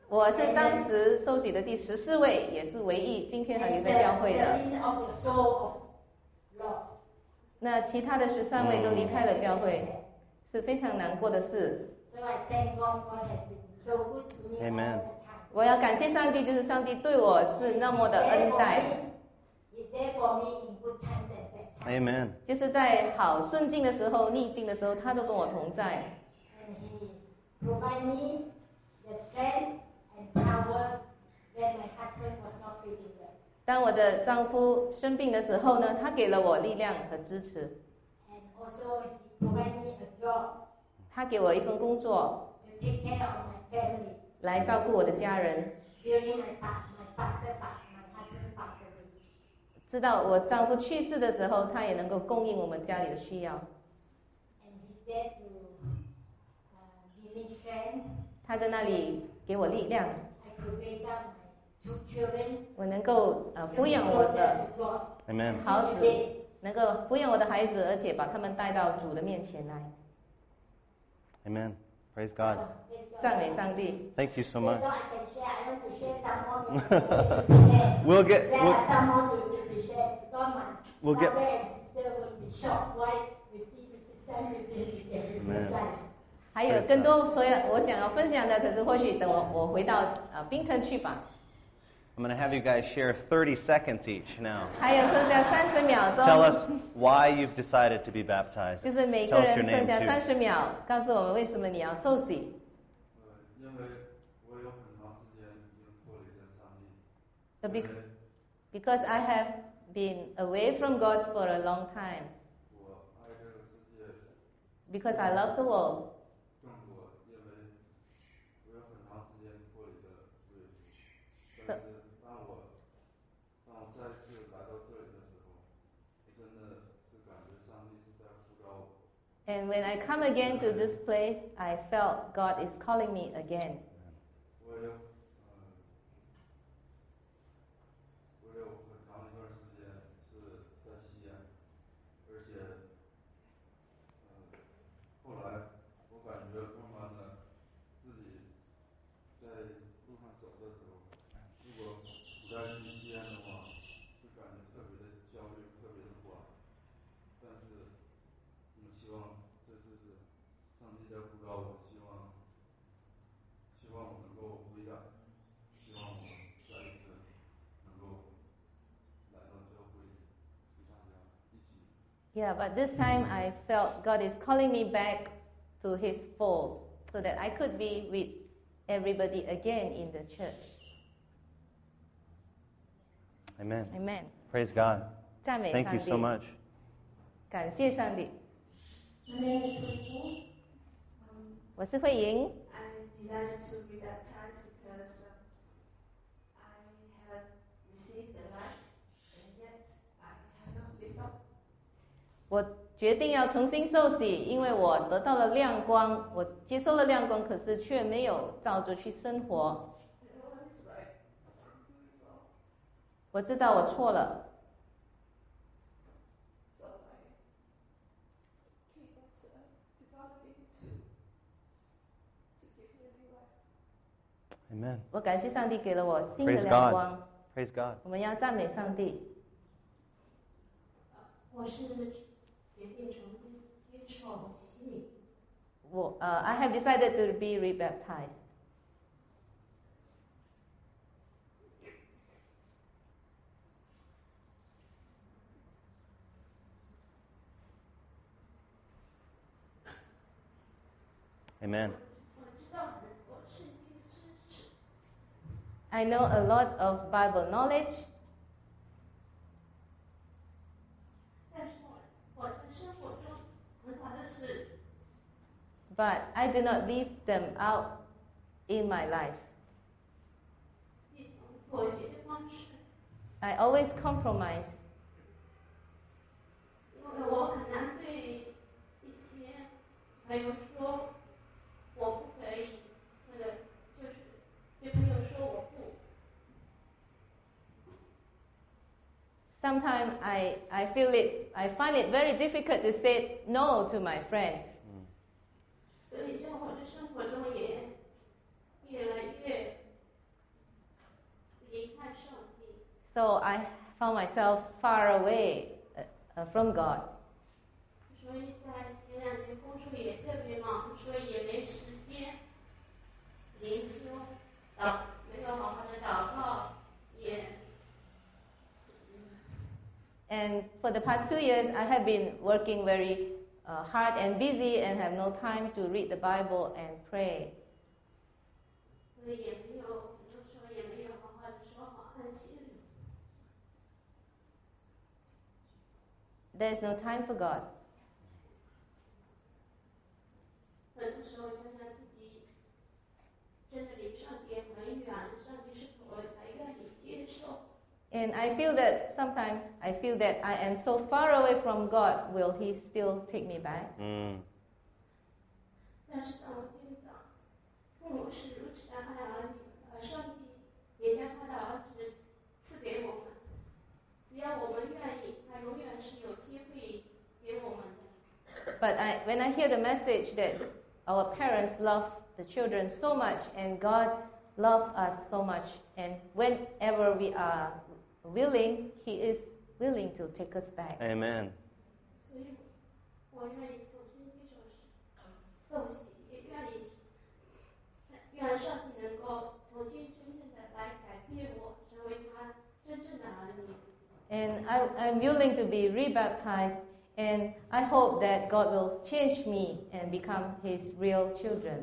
Speaker 2: 我是当时受洗的第十四位，也是唯一今天还留
Speaker 8: And
Speaker 2: 在教会
Speaker 8: the
Speaker 2: 的。
Speaker 8: leader of the soul was lost.
Speaker 2: 那其他的十三位都离开了教会，是非常难过的事。
Speaker 8: So I thank God. God has been so good to me
Speaker 1: Amen.
Speaker 8: all the time.
Speaker 2: 我要感谢上帝，就是上帝对我是那么的恩待，
Speaker 8: He's there for me in good times and bad times.
Speaker 1: Amen.
Speaker 2: 就是在好顺境的时候、逆境的时候，他都跟我同在。
Speaker 8: And He provide me the strength and power when my husband was not feeling well.
Speaker 2: 当我的丈夫生病的时候呢，他给了我力量和支持，
Speaker 8: And also He provide me a job
Speaker 2: 他给我一份工作
Speaker 8: to take care of my family.
Speaker 2: 来照顾我的家人。
Speaker 8: During my pa- my pastor, pa- my husband passed away.
Speaker 2: 知道我丈夫去世的时候，他也能够供应我们家里的需要。
Speaker 8: And He's there to uh, give me strength.
Speaker 2: 他在那里给我力量，
Speaker 8: I could raise up my two children.
Speaker 2: 我能够呃抚养我
Speaker 8: closer
Speaker 2: 的
Speaker 8: to God.
Speaker 1: Amen.
Speaker 2: 好子，
Speaker 8: Today,
Speaker 2: 能够抚养我的孩子，而且把他们带到主的面前来。
Speaker 1: Amen. Praise God.
Speaker 8: praise God.
Speaker 2: 赞美上帝。
Speaker 1: Thank you so
Speaker 8: That's
Speaker 1: much.
Speaker 8: all I can share. I want to share some more. There
Speaker 1: We'll get.
Speaker 8: there
Speaker 1: We'll,
Speaker 8: are some more to, to be shared. Because my
Speaker 1: We'll get-
Speaker 8: brother and sister will be shocked why we see Missus Sam with the
Speaker 1: Amen.
Speaker 8: life.
Speaker 2: 还有更多所有我想要分享的，可是或许等我我回到呃槟城去吧。
Speaker 1: I'm going to have you guys share thirty seconds each now.
Speaker 2: 还有剩下三十秒
Speaker 1: Tell us
Speaker 2: 钟，
Speaker 1: why you've decided to be baptized.
Speaker 2: 就是每个
Speaker 1: Tell us
Speaker 2: 人
Speaker 1: your
Speaker 2: 剩
Speaker 1: name
Speaker 2: 下三
Speaker 1: too.
Speaker 2: 十秒，告诉我们为什么你要受洗。
Speaker 5: 呃，因为我有很长时间已经脱离了上帝，
Speaker 2: The
Speaker 5: 因
Speaker 2: bec-
Speaker 5: 为
Speaker 2: Because I have been away from God for a long time.
Speaker 5: 我爱这个世界
Speaker 2: Because I love the world.
Speaker 5: 更多，因为我有很长时间脱离了罪。
Speaker 2: So-
Speaker 5: 但是当我当我再次来到这里的时候，我真的是感觉上帝是在呼召我。
Speaker 2: And when I come again to this place, I felt God is calling me again.
Speaker 5: 我有呃，我有很长一段时间是在西安，而且呃，后来我感觉慢慢的自己在路上走的时候，如果不再去西安的话，就感觉特别的焦虑，特别的不安。但是我希望这次是上帝在呼召我，希望希望我能够回答，希望我再一次能够来到教会与大家一起。
Speaker 2: Yeah, but this time I felt God is calling me back to His fold so that I could be with everybody again in the church.
Speaker 1: Amen.
Speaker 2: Amen.
Speaker 1: Praise God.
Speaker 2: 赞美
Speaker 1: Thank
Speaker 2: 上
Speaker 1: you so
Speaker 2: 帝，
Speaker 1: much.
Speaker 2: 感谢上帝。
Speaker 7: My name is Hui. Um,
Speaker 2: 我是慧莹，
Speaker 7: I decided to be baptized because uh, I have received the light and yet I have not lived up.
Speaker 2: 我决定要重新受洗，因为我得到了亮光，我接受了亮光，可是却没有照着去生活。
Speaker 7: I know what is right. I'm doing wrong.
Speaker 2: 我知道我错了，
Speaker 7: So I keep on uh, developing to, to give me a new life.
Speaker 1: Amen.
Speaker 2: 我感谢上帝给了我新的
Speaker 1: Praise
Speaker 2: 亮
Speaker 1: God.
Speaker 2: 光。
Speaker 1: Praise God.
Speaker 2: 我们要赞美上帝。
Speaker 8: 我是决定重新接受洗礼。
Speaker 2: 我呃、I have decided to be rebaptized.
Speaker 1: Amen.
Speaker 8: 我知道很多圣经知识，
Speaker 2: I know a lot of Bible knowledge,
Speaker 8: 但是我我在生活中很少的是
Speaker 2: but I do not leave them out in my life.
Speaker 8: 一种妥协的方式，
Speaker 2: I always compromise
Speaker 8: 因为我很难对一些朋友说我不可以，或者就是对朋友说我不。
Speaker 2: Sometimes I, I feel it, I find it very difficult to say no to my friends.
Speaker 8: 所以在我的生活中也越来越
Speaker 2: So I found myself far away uh, uh, from God.
Speaker 7: 所以在前两年工作也特别忙，所以也没时间灵修，祷没有好好的祷告，也
Speaker 2: And for the past two years, I have been working very uh, hard and busy and have no time to read the Bible and pray.
Speaker 7: 所以也没有，很多时候也没有好好的说好安息日。
Speaker 2: There is no time for God.
Speaker 7: 很多时候想想自己真的离上帝很远，上帝是否还愿意接受？
Speaker 2: And I feel that sometimes I feel that I am so far away from God. Will He still take me back?
Speaker 1: Mm.
Speaker 7: 但是当我听到父母是如此的爱儿女，而上帝也将他的儿子赐给我们，只要我们愿意，他永远是有机会给我们的。
Speaker 2: But I, when I hear the message that our parents love the children so much and God loves us so much, and whenever we are willing, He is willing to take us back.
Speaker 1: Amen.
Speaker 7: 所以，我愿意重新接受受洗，也愿意愿上帝能够重新真正的来改变我，成为他真正的儿女。
Speaker 2: And I, I'm willing to be rebaptized, and I hope that God will change me and become His real children.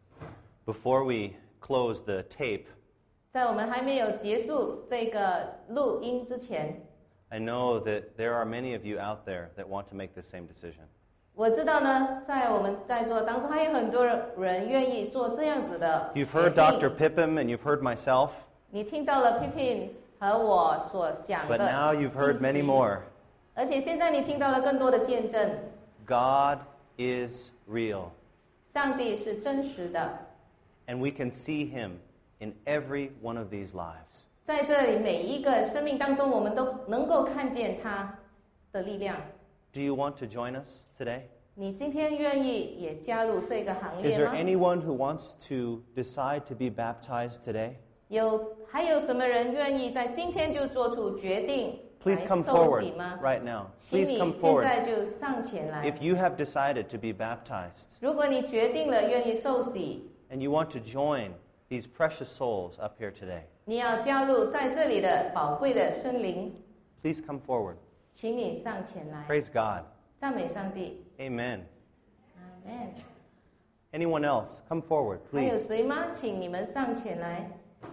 Speaker 1: Before we close the tape,
Speaker 2: 在我们还没有结束这个录音之前，
Speaker 1: I know that there are many of you out there that want to make the same decision.
Speaker 2: 我知道呢，在我们在座当中还有很多人愿意做这样子的
Speaker 1: You've
Speaker 2: 决
Speaker 1: heard
Speaker 2: 定。
Speaker 1: Doctor Pippin and you've heard myself,
Speaker 2: 你听到了 Pippin 和我所讲
Speaker 1: but
Speaker 2: 的
Speaker 1: now you've heard
Speaker 2: 信
Speaker 1: many
Speaker 2: 息
Speaker 1: more.
Speaker 2: 而且现在你听到了更多的见证，
Speaker 1: God is real,
Speaker 2: 上帝是真实的，
Speaker 1: and we can see Him in every one of these lives.
Speaker 2: 在这里每一个生命当中，我们都能够看见他的力量。
Speaker 1: Do you want to join us today?
Speaker 2: 你今天愿意也加入这个行
Speaker 1: Is
Speaker 2: 列
Speaker 1: there
Speaker 2: 吗？
Speaker 1: anyone who wants to decide to be baptized today?
Speaker 2: 有还有什么人愿意在今天就做出决定来
Speaker 1: Please come
Speaker 2: 受
Speaker 1: forward
Speaker 2: 洗吗？
Speaker 1: right now.
Speaker 2: 请
Speaker 1: Please
Speaker 2: 你
Speaker 1: come
Speaker 2: 现
Speaker 1: forward.
Speaker 2: 在就上前来。
Speaker 1: If you have decided to be baptized
Speaker 2: 如果你决定了愿意受洗，
Speaker 1: and you want to join these precious souls up here today,
Speaker 2: 你要加入在这里的宝贵的生灵，
Speaker 1: please come forward.
Speaker 2: 请你上前来，
Speaker 1: Praise God.
Speaker 2: 赞美上帝。
Speaker 1: Amen.
Speaker 2: Amen。
Speaker 1: Anyone else? Come forward,
Speaker 2: 还有
Speaker 1: please.
Speaker 2: 谁吗？请你们上前来。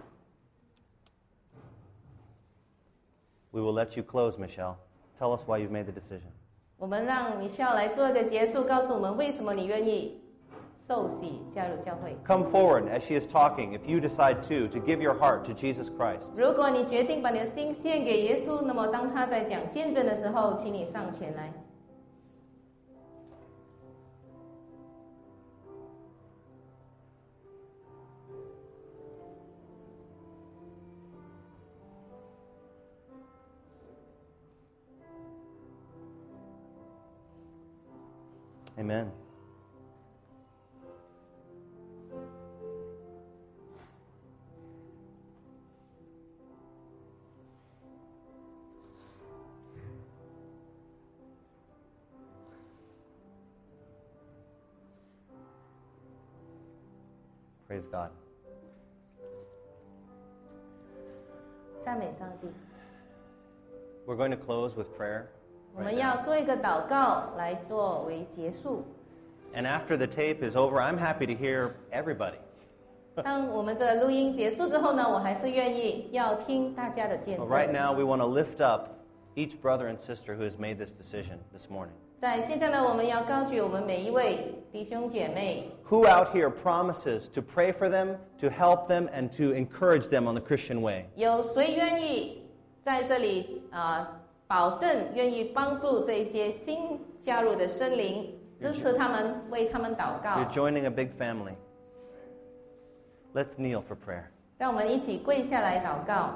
Speaker 1: We will let you close, Michelle. Tell us why you've made the decision.
Speaker 2: 我们让米笑来做一个结束，告诉我们为什么你愿意受洗加入教会。
Speaker 1: Come forward as she is talking. If you decide to, to give your heart to Jesus Christ.
Speaker 2: 如果你决定把你的心献给耶稣，那么当他在讲见证的时候，请你上前来。
Speaker 1: Amen. Praise God.
Speaker 2: 赞美上帝。
Speaker 1: We're going to close with prayer.
Speaker 2: 我们要做一个祷告来作为结束。
Speaker 1: And after the tape is over, I'm happy to hear everybody.
Speaker 2: 当我们这个录音结束之后呢，我还是愿意要听大家的见
Speaker 1: But
Speaker 2: 证。
Speaker 1: right now, we want to lift up each brother and sister who has made this decision this morning.
Speaker 2: 在现在呢，我们要高举我们每一位弟兄姐妹。
Speaker 1: Who out here promises to pray for them, to help them, and to encourage them on the Christian way?
Speaker 2: 有谁愿意在这里啊、呃保证愿意帮助这些新加入的生灵，支持他们，为他们祷告
Speaker 1: You're？ joining a big family. Let's kneel for prayer.
Speaker 2: 让我们一起跪下来祷告。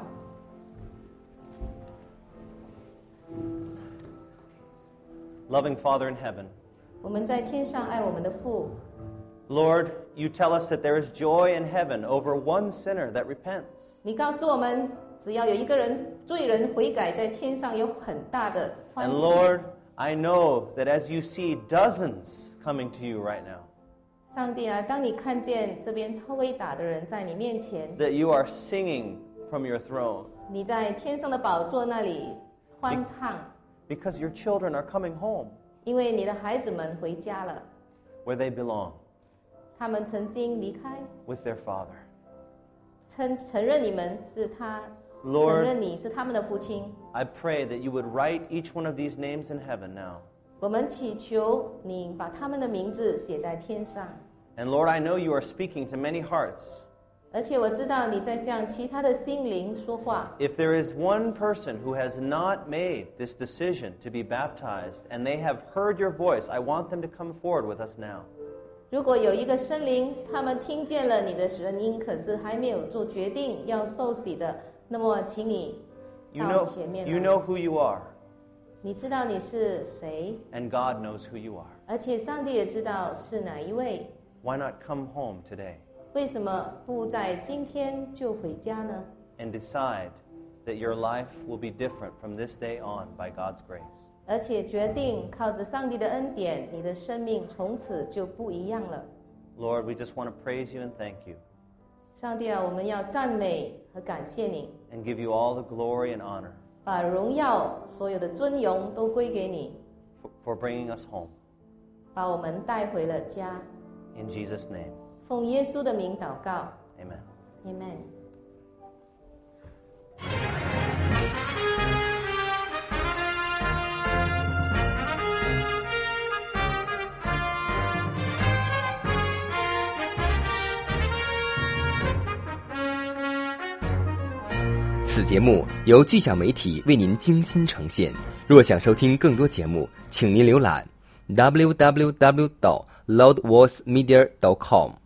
Speaker 1: Loving Father in heaven,
Speaker 2: 我们在天上爱我们的父，
Speaker 1: Lord, you tell us that there is joy in heaven over one sinner that repents.
Speaker 2: 你告诉我们，只要有一个人罪人悔改，在天上有很大的欢
Speaker 1: And
Speaker 2: 喜。
Speaker 1: Lord, I know that as you see dozens coming to you right now,
Speaker 2: 上帝啊，当你看见这边超伟大的人在你面前，
Speaker 1: that you are singing from your throne
Speaker 2: 你在天上的宝座那里欢唱，
Speaker 1: because your children are coming home
Speaker 2: 因为你的孩子们回家了，
Speaker 1: where they belong
Speaker 2: 他们曾经离开，
Speaker 1: with their Father.
Speaker 2: 承承认你们是他，
Speaker 1: Lord
Speaker 2: 承认你是他们的父亲。
Speaker 1: I pray that you would write each one of these names in heaven now.
Speaker 2: 我们祈求你把他们的名字写在天上，
Speaker 1: And Lord, I know you are speaking to many hearts.
Speaker 2: 而且我知道你在向其他的心灵说话。
Speaker 1: If there is one person who has not made this decision to be baptized and they have heard your voice, I want them to come forward with us now.
Speaker 2: 如果有一个生灵，他们听见了你的声音，可是还没有做决定要受洗的，那么请你
Speaker 1: You
Speaker 2: 到
Speaker 1: know,
Speaker 2: 前面
Speaker 1: you
Speaker 2: 来。
Speaker 1: know who you are,
Speaker 2: 你知道你是谁，
Speaker 1: and God knows who you are.
Speaker 2: 而且上帝也知道是哪一位。
Speaker 1: Why not come home today
Speaker 2: 为什么不在今天就回家呢？
Speaker 1: and decide that your life will be different from this day on by God's grace?
Speaker 2: 而且决定靠着上帝的恩典，你的生命从此就不一样了。
Speaker 1: Lord, we just want to praise you and thank you
Speaker 2: 上帝啊，我们要赞美和感谢你，
Speaker 1: and give you all the glory and honor
Speaker 2: 把荣耀、所有的尊荣都归给你，
Speaker 1: for, for bringing us home.
Speaker 2: 把我们带回了家。
Speaker 1: In Jesus' name,
Speaker 2: 奉耶稣的名祷告
Speaker 1: amen.
Speaker 2: ，Amen。
Speaker 9: 此节目由巨响媒体为您精心呈现。若想收听更多节目，请您浏览 double-u double-u double-u 点 loudvoicemedia 点 com。